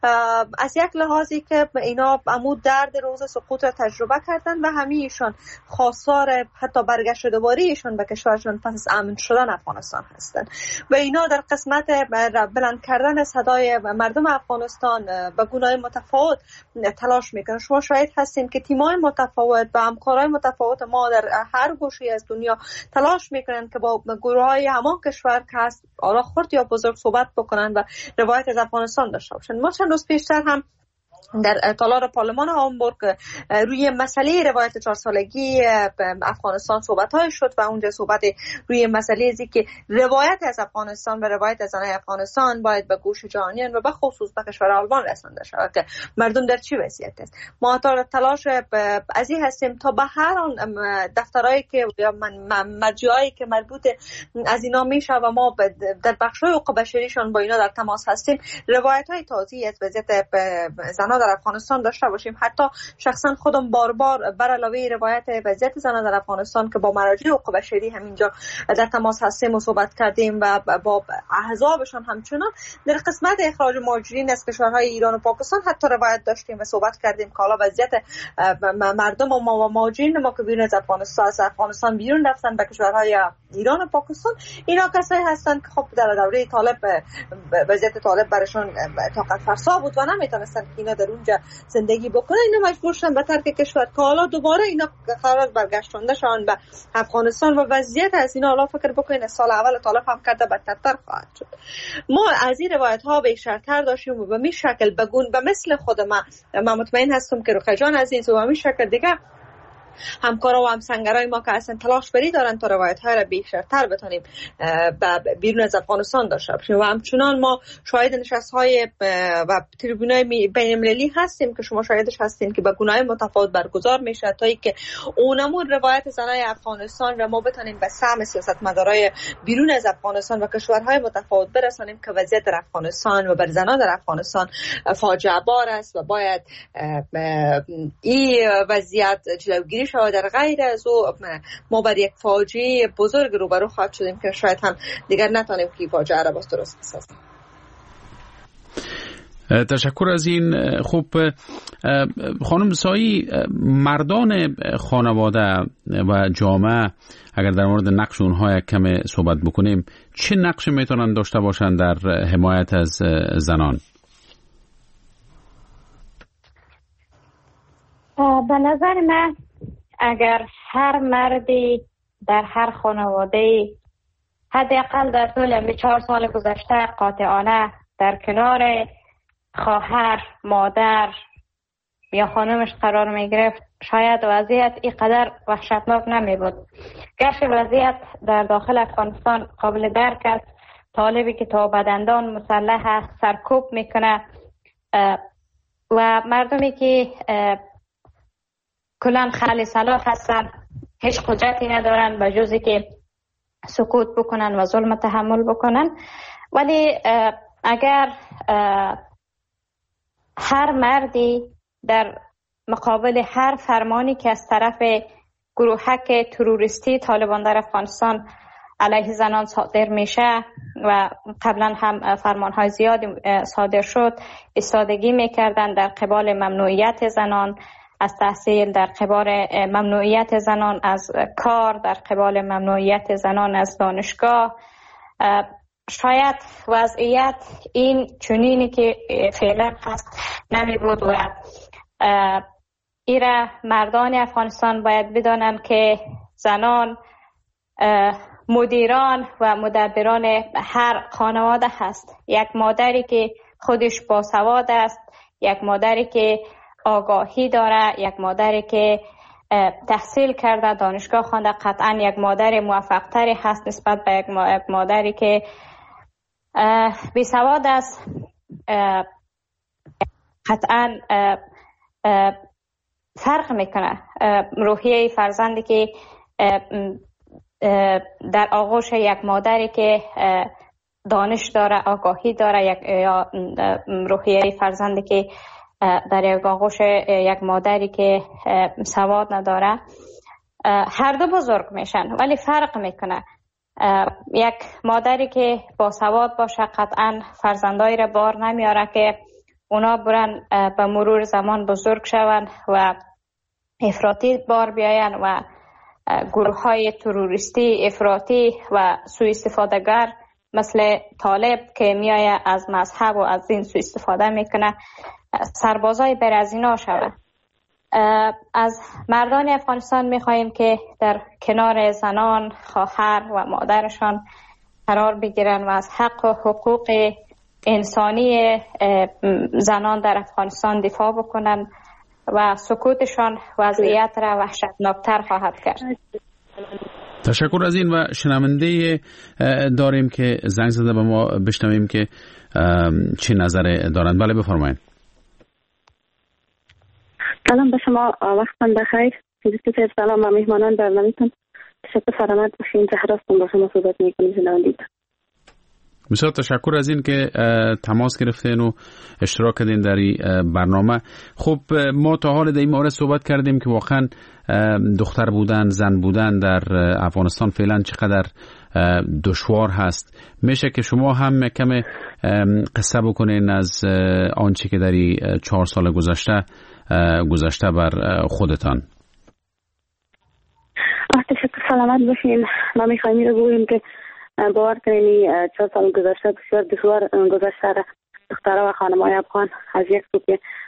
از یک لحاظی که اینا عمود درد روز سقوط را تجربه کردن و همیشون خواستار حتی برگشت دوباریشون به کشورشون پس از امن شدن افغانستان هستن و اینا در قسمت بلند کردن صدای مردم افغانستان به گونه‌های متفاوت تلاش میکنن. شما شاید هستین که تیم‌های متفاوت و همکارای متفاوت ما در هر گوشه از دنیا تلاش میکنن که با گروه‌های همان کشور که هست حالا خرد یا بزرگ صحبت بکنن و روایت از افغانستان داشته باشن. ما چند روز پیشتر هم در تالار پارلمان هامبورگ روی مسئله روایت چهار سالگی افغانستان صحبت‌های شد و اونجا صحبت روی مسئله ازی که روایت از افغانستان و روایت از زنان افغانستان باید به گوش جهانیان و به خصوص به کشور آلمان رسانده شود که مردم در چی وضعیت است. ما تا تلاش از این هستیم تا به هر آن دفترایی که یا مرجعی که مربوط از اینا میشه و ما در بخش‌های حقوق بشریشون با اینا در تماس هستیم، روایت‌های تازه از وضعیت زنان در افغانستان داشته باشیم. حتی شخصا خودم بار بار بر علاوه روایت وضعیت زنان در افغانستان که با مراجع حقوق بشری همینجا در تماس هستیم و صحبت کردیم و با احزابشان همچنان در قسمت اخراج مهاجرین از کشورهای ایران و پاکستان حتی روایت داشتیم و صحبت کردیم که حالا وضعیت مردم و ما و مهاجرین ما که بیرون از افغانستان از افغانستان بیرون رفتن به کشورهای ایران و پاکستان، اینا کسایی هستند که خب در دوره طالب وضعیت طالب برشون طاقت فرسا بود و نمیتونستن که اینا در اونجا زندگی بکنن. اینا مجبور شدن به ترک کشور که حالا دوباره اینا قرار برگشتنده شدن به افغانستان و وضعیت از اینا حالا فکر بکنین سال اول طالب هم کرده بدتر خواهد شد. ما از این روایت ها بیشتر داشتیم و به می شکل بگون به مثل خود ما من مطمئن هستم که رقیه جان عزیز و به می شکل دیگه همکارا و همسنگرای ما که اصلا تلاش بری دارن تا روایت های را بیشتر بتونیم بیرون از افغانستان داشته باشیم و همچنان ما شاهد نشست های و تریبونای بین المللی هستیم که شما شاهدش هستین که به گونه‌های متفاوت برگزار میشه تا اینکه اونمون روایت زنای افغانستان را ما بتونیم به سهم سیاستمدارای بیرون از افغانستان و کشورهای متفاوت برسانیم که وضعیت در افغانستان و بر زنان در افغانستان فاجعه بار است و باید این وضعیت جلوگیری شود. در غیر از او ما بر یک فاجعه بزرگ روبرو خواهد شدیم که شاید هم دیگر نتونیم که فاجعه را باز درست بسازیم. تشکر از این. خوب خانم سایی، مردان خانواده و جامعه اگر در مورد نقش اونها یک کم صحبت بکنیم، چه نقشی میتونن داشته باشن در حمایت از زنان؟ به نظر من اگر هر مردی در هر خانواده حداقل در طول چهار سال گذشته قاطعانه در کنار خواهر، مادر یا خانمش قرار می گرفت، شاید وضعیت اینقدر وحشتناک نمی بود. گرچه وضعیت در داخل افغانستان قابل درک است، طالبی که تا بدندان مسلح است سرکوب میکنه و مردمی که کلان خالی سلاح هستن هیچ قدرتی ندارن به جزی که سکوت بکنن و ظلم تحمل بکنن. ولی اگر هر مردی در مقابل هر فرمانی که از طرف گروهک تروریستی طالبان در افغانستان علیه زنان صادر میشه و قبلا هم فرمانهای زیادی صادر شد ایستادگی میکردن در قبال ممنوعیت زنان از تحصیل، در قبال ممنوعیت زنان از کار، در قبال ممنوعیت زنان از دانشگاه، شاید وضعیت این چنینی که فعلا هست نمی بود و ایره مردان افغانستان باید بدانند که زنان مدیران و مدبران هر خانواده هست. یک مادری که خودش باسواد است، یک مادری که آگاهی داره، یک مادری که تحصیل کرده، دانشگاه خوانده، قطعا یک مادر موفق تری هست نسبت به یک مادری که بی سواد است. قطعا فرق میکنه روحیه فرزندی که در آغوش یک مادری که دانش داره، آگاهی داره، یک یا روحیه فرزندی که در یک آغوش یک مادری که سواد نداره. هر دو بزرگ میشن ولی فرق میکنه. یک مادری که با سواد باشه قطعا فرزندایی را بار نمیاره که اونا برن به مرور زمان بزرگ شوند و افراطی بار بیاین و گروه های تروریستی افراطی و سوء استفادهگر مثل طالب که میایه از مذهب و از دین سوء استفاده میکنه سربازای بر از اینا شود. از مردان افغانستان میخواییم که در کنار زنان، خواهر و مادرشان قرار بگیرن و از حق و حقوق انسانی زنان در افغانستان دفاع بکنن و سکوتشان وضعیت را وحشتناکتر خواهد کرد. تشکر از این. و شنونده داریم که زنگ زده به ما بشنویم که چه نظر دارند. بله بفرمایید. سلام به شما، وقتتان بخیر. دوستان سلام و مهمانان برنامه‌تون. تشکر سلامت باشین. زهراستون با شما صحبت می‌کنیم شنوندید. بسیار تشکر از این که تماس گرفتین و اشتراک کردین در این برنامه. خب ما تا حال در این مورد صحبت کردیم که واقعا دختر بودن، زن بودن در افغانستان فعلا چقدر دشوار هست. میشه که شما هم کم قصه بکنین از آنچه که در این چهار سال گذشته گذشته بر خودتان. تشکر سلامت باشین. ما میخوایم رو بگوییم که باور کنین چهار سال گذشته بسیار دشوار گذشته را دخترها و خانم‌های افغان از یک سو که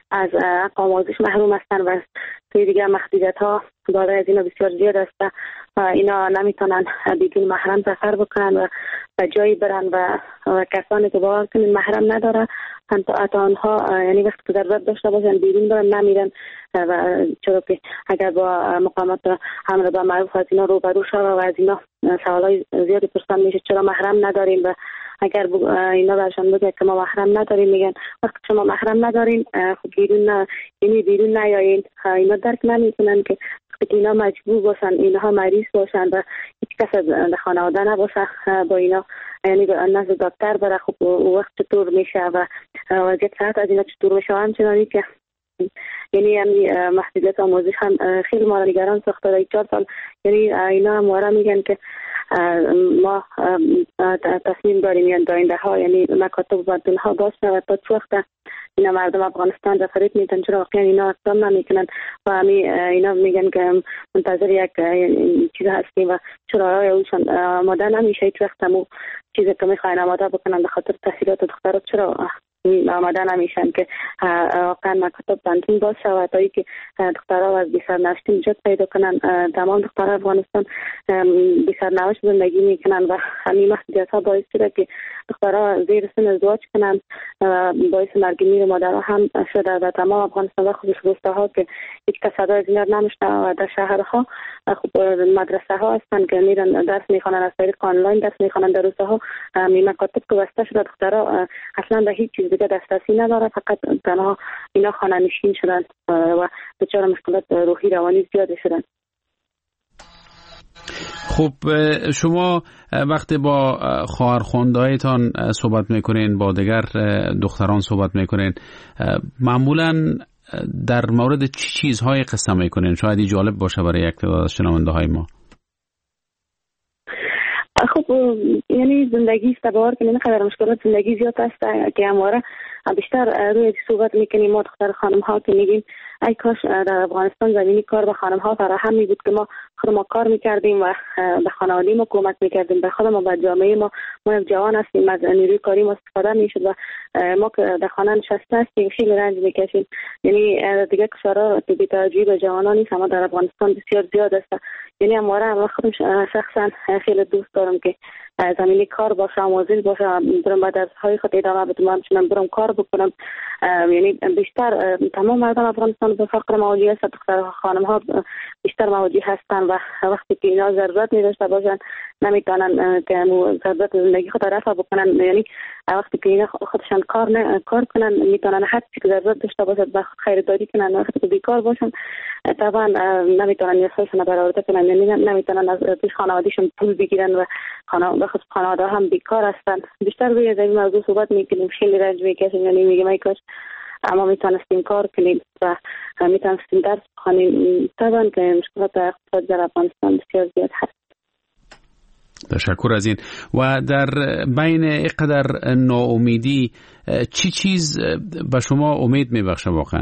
از حق آموزش محروم هستن و توی دیگه محدودیت ها بالای از اینا بسیار زیاد است و اینا نمیتونن بدون محرم سفر بکنن و به جایی برن و, و کسانی که باور کنین محرم نداره حتی آنها یعنی وقتی که ضرورت داشته باشن بیرون برن نمیرن و چرا که اگر با مقامات امر به معروف از اینا روبرو شد و از اینا سوالای زیادی پرسان میشه چرا محرم نداریم و اگر اینا برشان بگه که ما محرم نداریم میگن وقتی شما محرم ندارین خب بیرون نه یعنی بیرون نیایین. اینا درک نمیکنن که اینا مجبور باشن اینها مریض باشن و هیچ کس از خانواده نباشه با اینا یعنی به نزد دکتر بره خب وقت چطور میشه و وضعیت صحت از اینا چطور میشه همچنانی که یعنی یعنی محدودیت آموزش هم خیلی ما را نگران ساخته در چهار سال یعنی اینا هم وارا میگن که ما تصمیم داریم یعنی داینده ها یعنی مکاتب و دنها باز شود تا چه وقت اینا مردم افغانستان را فریب میدن چرا واقعا اینا اقدام نمیکنن و همی اینا میگن که منتظر یک چیز هستیم و چرا اوشان آماده نمیشه هیچ وقت همون چیزی که میخواین آماده بکنن به خاطر تحصیلات دخترات چرا آماده نمیشن که واقعا مکاتب بندون باز شود تا که دخترها از بی سرنوشتی نجات پیدا کنن. تمام دخترها افغانستان بی سرنوشت زندگی میکنن و همین محدودیت ها باعث شده که دخترها زیر سن ازدواج کنن باعث مرگ میر مادرها هم شده و تمام افغانستان و خصوص روستا ها که هیچ کس صدای از اینا نمیشنوه و در شهرها خب مدرسه ها هستن که میرن درس میخوانن از طریق آنلاین درس میخوانن در روستا ها می مکاتب که بسته شده دخترها اصلا به هیچ چیز دیگه دسترسی نداره فقط تنها اینا خانه نشین شدن و دچار مشکلات روحی روانی زیاد شدن. خب شما وقتی با خواهرخوانده‌هایتان صحبت میکنین با دیگر دختران صحبت میکنین معمولا در مورد چی چیزهای قصه میکنین؟ شاید این جالب باشه برای یک تعداد از شنونده های ما. خب یعنی زندگی است باور کنین خیلی مشکلات زندگی زیاد است که همواره بیشتر روی صحبت میکنیم ما دختر خانم ها که میگیم ای کاش در افغانستان زمینی کار به خانم ها فراهم می بود که ما خود ما کار میکردیم و به خانواده ما کمک میکردیم به خود ما به جامعه ما ما جوان هستیم از نیروی کاری ما استفاده میشد و ما که در خانه نشسته هستیم خیلی رنج میکشیم یعنی دیگه کشورها بی توجهی به جوانان نیست اما در افغانستان بسیار زیاد است یعنی همواره ما خودم شخصا خیلی دوست دارم که زمینی کار باشه آموزش باشه برم به درس‌های خود ادامه بدم همچنان برم کار بکنم یعنی بیشتر تمام مردم افغانستان به فقر مواجه است دختر خانم ها بیشتر مواجه هستن و وقتی که اینا ضرورت نداشته باشن نمیتونن که ضرورت زندگی خود رفع بکنن یعنی وقتی که اینا خودشان کار نه کار کنن میتونن هر چی که ضرورت داشته باشد به خریداری کنن وقتی که بیکار باشن طبعا نمیتونن نیازهایشون برآورده کنن یعنی نمیتونن از پیش خانوادهشون پول بگیرن و خانواده خود خانواده هم بیکار هستن. بیشتر روی این موضوع صحبت میکنیم خیلی رنج میکشیم یعنی میگم ای کاش اما میتونستیم کار کنیم و میتونستیم درس بخوانیم طبعا که مشکلات اقتصاد در افغانستان بسیار زیاد هست. تشکر از این. و در بین اینقدر ناامیدی چی چیز به شما امید میبخشه واقعا؟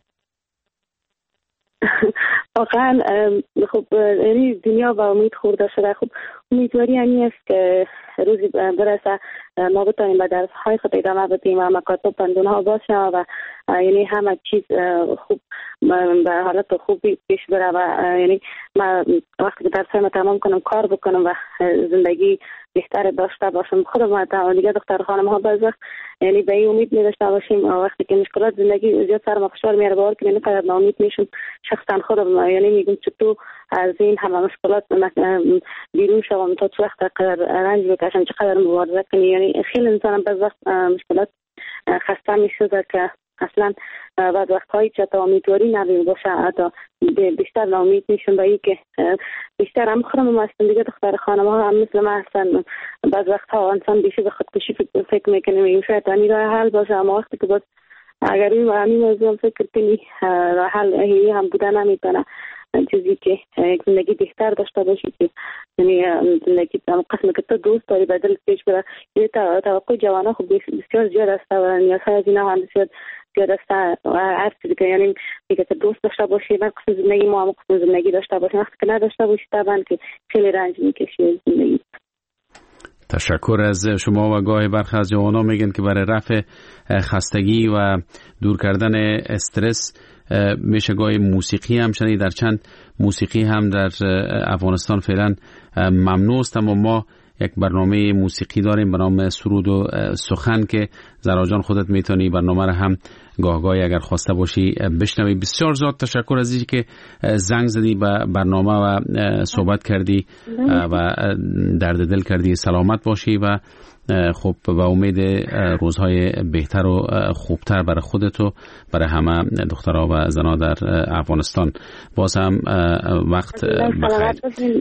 واقعا خب یعنی دنیا با امید خورده شده. خب امیدواری یعنی است که روزی برسه ما بتونیم به درس‌های خود ادامه بدیم و مکاتب بندون‌ها باشه و یعنی همه چیز خوب به حالت خوبی پیش بره و یعنی ما وقتی که درس‌هایم تمام کنم کار بکنم و زندگی بهتر داشته باشم خودم و دیگه دختر خانم ها باز وقت یعنی به این امید نداشته باشیم وقتی که مشکلات زندگی زیاد سر ما فشار میاره باور کنیم اینقدر ناامید میشم شخصا خودم یعنی میگم چطور از این همه مشکلات بیرون شوم تا چه وقت قدر رنج بکشم چقدر مبارزه کنی یعنی خیلی انسان بعض وقت مشکلات خسته میشه که اصلا بعد وقت‌هایی که تا امیدواری نبیم باشه حتی بیشتر ناامید میشم به این که بیشتر هم خودم هستم دیگه دختر خانم ها هم مثل من هستن بعد وقت‌ها انسان بیشتر به خودکشی فکر میکنه میگم شاید این راه حل باشه اما وقتی که باز اگر این همین موضوع فکر کنی راه حل هی هم بوده نمیتونه چیزی که یک زندگی بهتر داشته باشی که یعنی زندگی هم قسمی که تو دوست داری بدل پیش بره یعنی توقع جوانان خب بسیار زیاد است و نیازهای از اینا هم بسیار زیاد است و هر چیزی که یعنی میگه تو دوست داشته باشی و قسم زندگی ما هم قسم زندگی داشته باشی وقتی که نداشته باشی طبعا که خیلی رنج میکشی زندگی. تشکر از شما. و گاهی برخی از جوانان میگن که برای رفع خستگی و دور کردن استرس میشه گاهی موسیقی هم شنید. در چند موسیقی هم در افغانستان فعلا ممنوع است، اما ما یک برنامه موسیقی داریم به نام سرود و سخن که زراجان خودت میتونی برنامه را هم گاه گاهی اگر خواسته باشی بشنوی. بسیار زیاد تشکر از اینکه زنگ زدی به برنامه و صحبت کردی و درد دل کردی. سلامت باشی و خب به امید روزهای بهتر و خوبتر برای خودت و برای همه دخترها و زنها در افغانستان. باز هم وقت بخیر.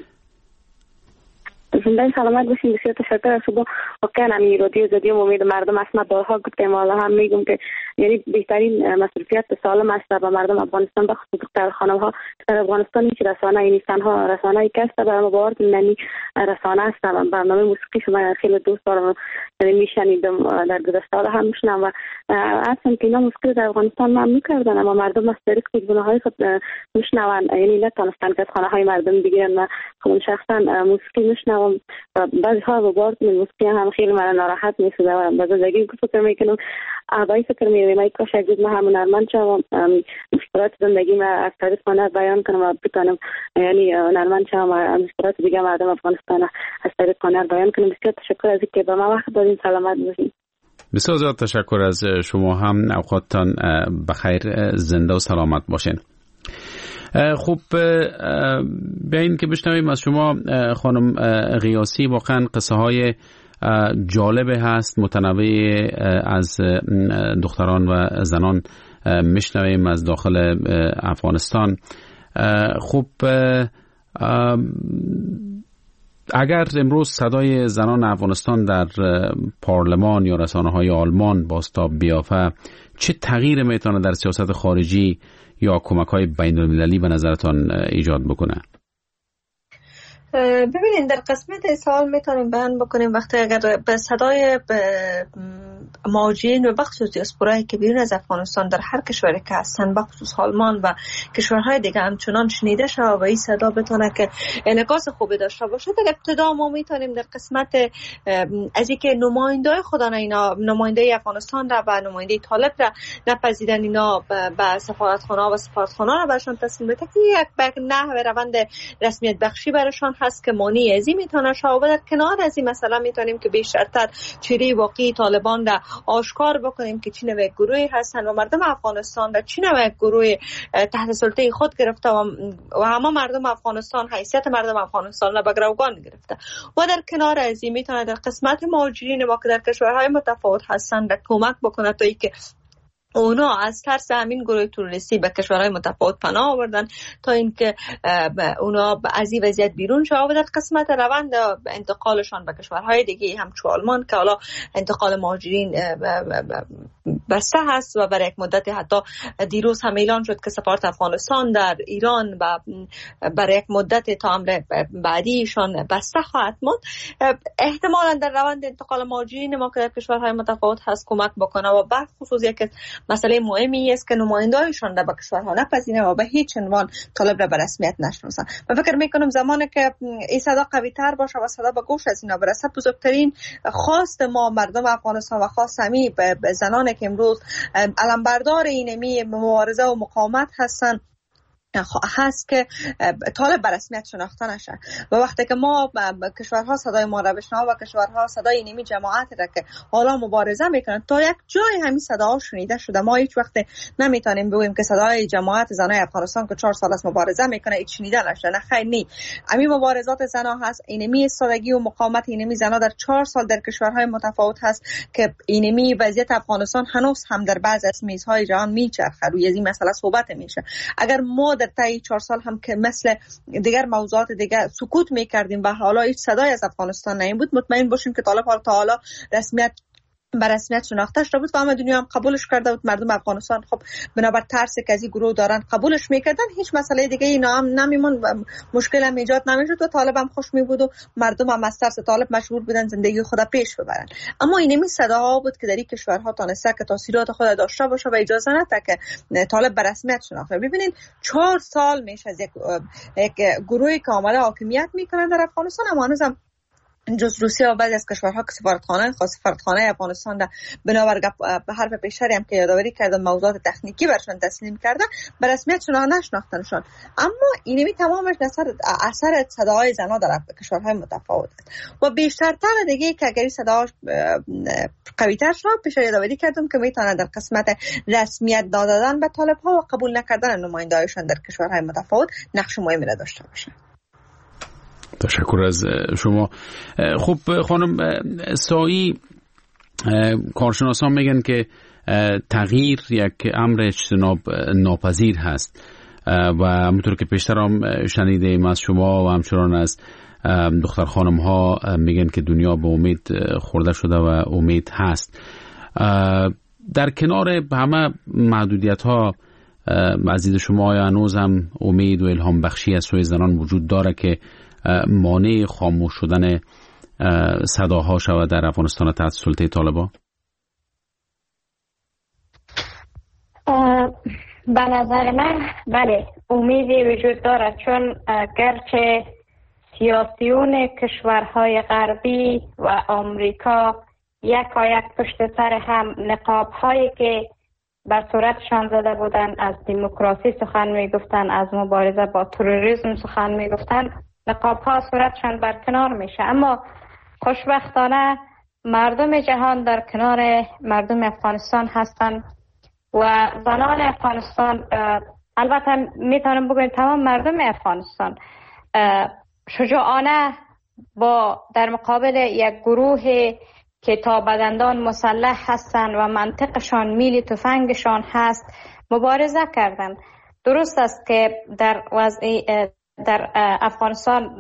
زنده سلامت باشین. بسیار تشکر از شما. واقعا همین رادیو زدی امید مردم اسمت دارها گفتیم، حالا هم میگم که یعنی بهترین مصرفیت سالم است و مردم افغانستان بخصوص دختر خانم ها در افغانستان هیچ رسانه ای نیستن ها، رسانه‌ای که است برای باور نمی رسانه است. برنامه موسیقی شما خیلی دوست دارم، یعنی میشنیدم در گذشته هم میشنم و اصلا که اینا موسیقی در افغانستان ممنوع کردن، اما مردم از طریق گناههای خود میشنون، یعنی نتونستن که خانه های مردم بگیرن و خودم شخصا موسیقی میشنوم و بعضی ها با بار موسیقی هم خیلی من ناراحت میشه و بعضی زندگی که فکر میکنم آبای فکر میکنم من کاش اگه من همون نرمن شوم مشکلات زندگی ما از طریق هنر بیان کنم و بتونم یعنی نرمن شوم و مشکلات دیگه مردم افغانستان از طریق هنر بیان کنم. بسیار تشکر از اینکه به ما وقت دادین. سلامت باشین. بسیار زیاد تشکر از شما هم. اوقاتتان بخیر، زنده و سلامت باشین. خوب بیاین که بشنویم از شما خانم غیاسی. واقعا قصه های جالب هست، متنوع از دختران و زنان میشنویم از داخل افغانستان. خوب اگر امروز صدای زنان افغانستان در پارلمان یا رسانه‌های آلمان بازتاب بیافته، چه تغییر میتونه در سیاست خارجی یا کمک‌های بین‌المللی به نظرتان ایجاد بکنه؟ ببینید در قسمت سوال میتونیم بیان بکنیم وقتی اگر به صدای مهاجرین و بخصوص دیاسپورایی که بیرون از افغانستان در هر کشوری که هستن بخصوص آلمان و کشورهای دیگه همچنان شنیده شده و این صدا بتونه که انعکاس خوبی داشته باشه، در ابتدا ما میتونیم در قسمت از اینکه نمایندای خودان اینا نماینده افغانستان را و نماینده طالب را نپذیرن، اینا به سفارتخانه و سفارتخانه را برشان تسلیم بده که یک به نحو روند رسمیت بخشی برشان هست که مانی ازی میتونه شد. و در کنار از این مثلا میتونیم که بیشتر چهره واقعی طالبان را آشکار بکنیم که چی نوع گروهی هستن و مردم افغانستان را چی نوع گروهی تحت سلطه خود گرفته و همه مردم افغانستان حیثیت مردم افغانستان را به گروگان گرفته. و در کنار از این میتونه در قسمت مهاجرین ما که در کشورهای متفاوت هستن را کمک بکنه تا اینکه اونا از ترس همین گروه تروریستی به کشورهای متفاوت پناه آوردن تا اینکه اونا از این وضعیت بیرون شدن. و در قسمت روند انتقالشان به کشورهای دیگه همچون آلمان که حالا انتقال مهاجرین بسته هست و برای یک مدت حتی دیروز هم اعلان شد که سفارت افغانستان در ایران و برای یک مدت تا امر بعدیشان بسته خواهد ماند. احتمالاً در روند انتقال مهاجرین ما که در کشورهای متفاوت هست کمک بکنه و به خصوص یک مسئله مهمی است که نماینده‌هایشان را به کشورها نپذیرن و به هیچ عنوان طالب را به رسمیت نشناسن. من فکر میکنم زمانی که این صدا قوی تر باشه و صدا به گوش از اینا برسه، بزرگترین خواست ما مردم افغانستان و خاص همی به زنان که امروز علمبردار اینمی مبارزه و مقاومت هستن هست که طالب به رسمیت شناخته نشه. و وقتی که ما کشورها صدای ما را بشنوند و کشورها صدای اینمی جماعت را که حالا مبارزه میکنن تا یک جای همین صداها شنیده شده، ما هیچ وقت نمیتونیم بگوییم که صدای جماعت زنای افغانستان که چهار سال از مبارزه میکنه هیچ شنیده نشده. نه خیر، نی همین مبارزات زنا هست، اینمی ایستادگی و مقاومت اینمی زنا در چهار سال در کشورهای متفاوت هست که اینمی وضعیت افغانستان هنوز هم در بعض از میزهای جهان میچرخه، روی این مسئله صحبت میشه. اگر ما در طی چهار سال هم که مثل دیگر موضوعات دیگر سکوت میکردیم و حالا هیچ صدای از افغانستان نمی بود، مطمئن باشیم که طالب حالا تا حالا رسمیت به رسمیت شناخته‌اش بود و همه دنیا هم قبولش کرده بود. مردم افغانستان خب بنابر ترس که از این گروه دارن قبولش میکردن، هیچ مسئله دیگه اینا هم نمیمون، مشکل هم ایجاد نمیشد و طالب هم خوش میبود و مردم هم از ترس طالب مجبور بودن زندگی خود پیش ببرن. اما اینمی صداها بود که در این کشورها تونسته که تاثیرات خود داشته باشه و اجازه نده که طالب به رسمیت شناخته. ببینید چهار سال میشه از یک, یک گروهی که آمده حاکمیت میکنن در افغانستان، اما هنوز هم جز روسیه و بعضی از کشورها که سفارتخانه خاص سفارتخانه افغانستان در بنابر به حرف پیشتری هم که یادآوری کردن موضوعات تکنیکی برشان تسلیم کردن به رسمیت شناخته نشناختنشان، اما اینمی تمامش اثر اثر صداهای زنا در کشورهای متفاوت است و بیشتر تر دیگه که اگر صداش قوی تر شد پیش یادآوری کردم که میتونه در قسمت رسمیت دادن به طالب ها و قبول نکردن نماینده‌هایشان در کشورهای متفاوت نقش مهمی را داشته باشه. تشکر از شما. خب خانم سایی، کارشناسان میگن که تغییر یک امر اجتناب ناپذیر هست و همونطور که پیشتر هم شنیدیم از شما و همچنان از دختر خانم ها میگن که دنیا به امید خورده شده و امید هست. در کنار همه محدودیت ها از دید شما یا هنوز هم امید و الهام بخشی از سوی زنان وجود داره که مانع خاموش شدن صداها شود در افغانستان تحت سلطه طالبان؟ به نظر من بله امیدی وجود دارد، چون گرچه سیاسیون کشورهای غربی و آمریکا یک و یک پشت سر هم نقاب هایی که بر صورتشان زده بودن از دموکراسی سخن می گفتن، از مبارزه با تروریسم سخن می گفتن، نقاب ها صورتشان برکنار میشه. اما خوشبختانه مردم جهان در کنار مردم افغانستان هستند و زنان افغانستان، البته میتونم بگویم تمام مردم افغانستان شجاعانه با در مقابل یک گروه که تا بدندان مسلح هستند و منطقشان میل تفنگشان هست مبارزه کردند. درست است که در وضع در افغانستان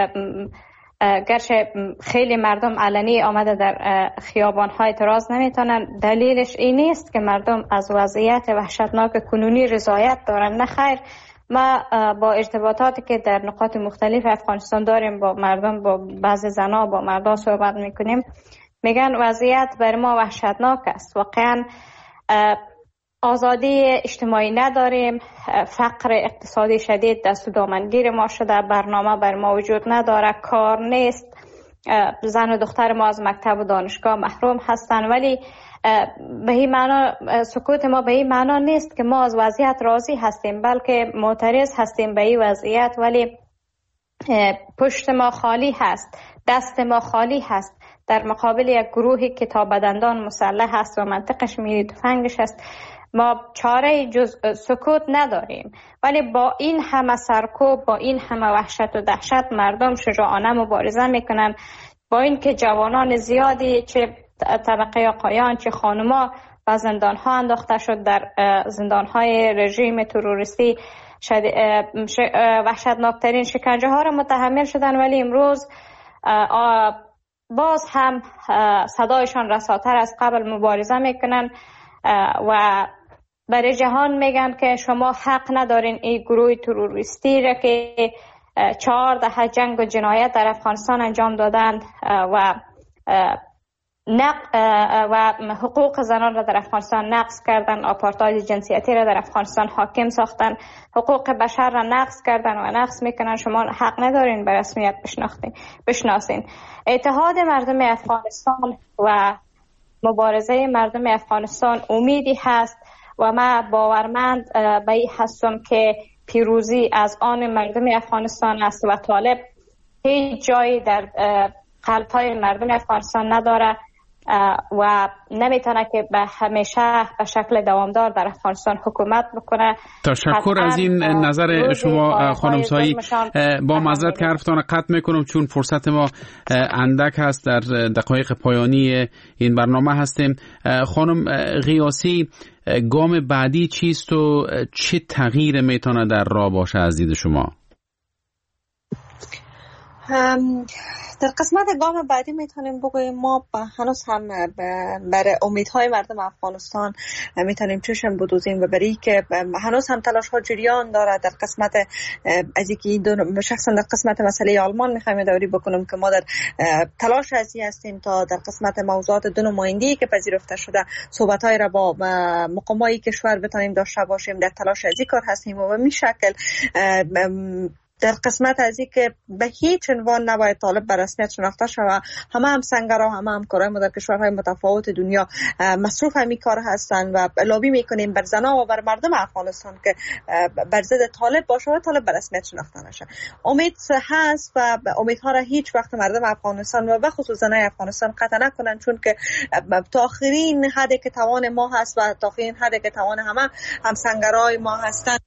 گرچه خیلی مردم علنی آمده در خیابان‌ها اعتراض نمیتونن، دلیلش این نیست که مردم از وضعیت وحشتناک کنونی رضایت دارن، نه خیر. ما با ارتباطاتی که در نقاط مختلف افغانستان داریم با مردم، با بعض زنا، با مردان صحبت میکنیم، میگن وضعیت بر ما وحشتناک است. واقعا آزادی اجتماعی نداریم، فقر اقتصادی شدید دست و دامنگیر ما شده، برنامه بر ما وجود نداره، کار نیست، زن و دختر ما از مکتب و دانشگاه محروم هستن. ولی به این معنا سکوت ما به این معنا نیست که ما از وضعیت راضی هستیم، بلکه معترض هستیم به این وضعیت، ولی پشت ما خالی هست، دست ما خالی هست در مقابل یک گروهی که تا بدندان مسلح هست و منطقش میل تفنگش است. ما چاره جز سکوت نداریم، ولی با این همه سرکوب، با این همه وحشت و دهشت مردم شجاعانه مبارزه میکنن. با این که جوانان زیادی چه طبقه آقایان چه خانوما و زندان ها انداخته شد، در زندان های رژیم تروریستی وحشتناکترین شکنجه ها را متحمل شدن، ولی امروز باز هم صدایشان رساتر از قبل مبارزه میکنن و برای جهان میگن که شما حق ندارین این گروه تروریستی را که چهار دهه جنگ و جنایت در افغانستان انجام دادند و نق و حقوق زنان را در افغانستان نقض کردن، آپارتاید جنسیتی را در افغانستان حاکم ساختن، حقوق بشر را نقض کردن و نقض میکنن. شما حق ندارین به رسمیت بشناسین. اتحاد مردم افغانستان و مبارزه مردم افغانستان امیدی هست و من باورمند به این هستم که پیروزی از آن مردم افغانستان است و طالب هیچ جایی در قلب‌های مردم افغانستان نداره و نمیتونه که به همیشه به شکل دوامدار در افغانستان حکومت بکنه. تشکر از این نظر شما خانم سایی. با معذرت که حرفتان قطع میکنم چون فرصت ما اندک هست، در دقایق پایانی این برنامه هستیم. خانم غیاسی، گام بعدی چیست و چه تغییر میتونه در راه باشه از دید شما؟ در قسمت گام بعدی میتونیم بگوییم ما هنوز هم برای امیدهای مردم افغانستان میتونیم چشم بدوزیم و برای که هنوز هم تلاش ها جریان داره. در قسمت از اینکه شخصا در قسمت مسئله آلمان میخوایم یادآوری بکنم که ما در تلاش ازی هستیم تا در قسمت موضوعات دو نمایندگی که پذیرفته شده صحبت‌های را با مقامای کشور بتونیم داشته باشیم. در تلاش ازی کار هستیم و به این شکل در قسمت از این که به هیچ عنوان نباید طالب به رسمیت شناخته شود. همه هم سنگرها، همه همکارای ما در کشورهای متفاوت دنیا مصروف همین کار هستند و لابی میکنیم بر زنان و بر مردم افغانستان که بر ضد طالب باشه و طالب به رسمیت شناخته نشه. امید هست و امیدها را هیچ وقت مردم افغانستان و به خصوص زنای افغانستان قطع نکنن، چون که تا آخرین حدی که توان ما هست و تا آخرین حدی که توان همه همسنگرای ما هستند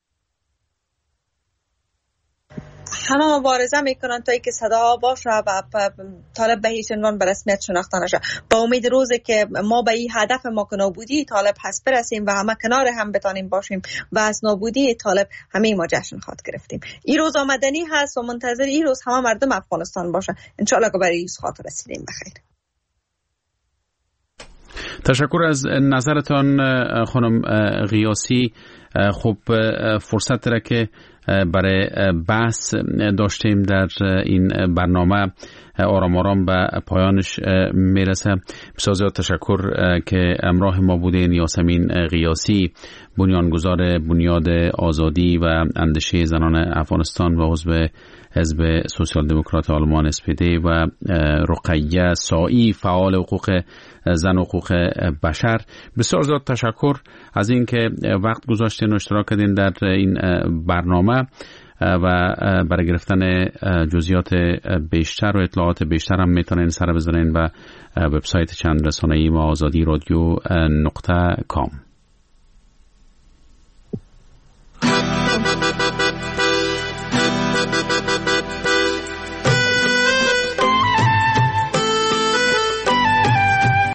همه مبارزه میکنن تا اینکه صدا باشه و طالب به هیچ عنوان به رسمیت شناخته نشه. با امید روزی که ما به این هدف ما که نابودی طالب هست برسیم و همه کنار هم بتانیم باشیم و از نابودی طالب همه ما جشن خواد گرفتیم. این روز آمدنی هست و منتظر این روز همه مردم افغانستان باشه. انشالله که برای این روز خاطر رسیدیم بخیر. تشکر از نظرتان خانم غیاسی. خب فرصت داره که برای بحث داشتیم در این برنامه آرام آرام به پایانش میرسه. بسیار زیاد تشکر که همراه ما بودین. یاسمین غیاسی، بنیانگذار بنیاد آزادی و اندیشه زنان افغانستان و عضو حزب سوسیال دموکرات آلمان اس پی دی، و رقیه سائی، فعال حقوق زن و حقوق بشر. بسیار زیاد تشکر از این که وقت گذاشتین و اشتراک کردین در این برنامه و برای گرفتن جزئیات بیشتر و اطلاعات بیشتر هم میتونین سر بزنین و وبسایت چند رسانه‌ای ما آزادی رادیو نقطه کام.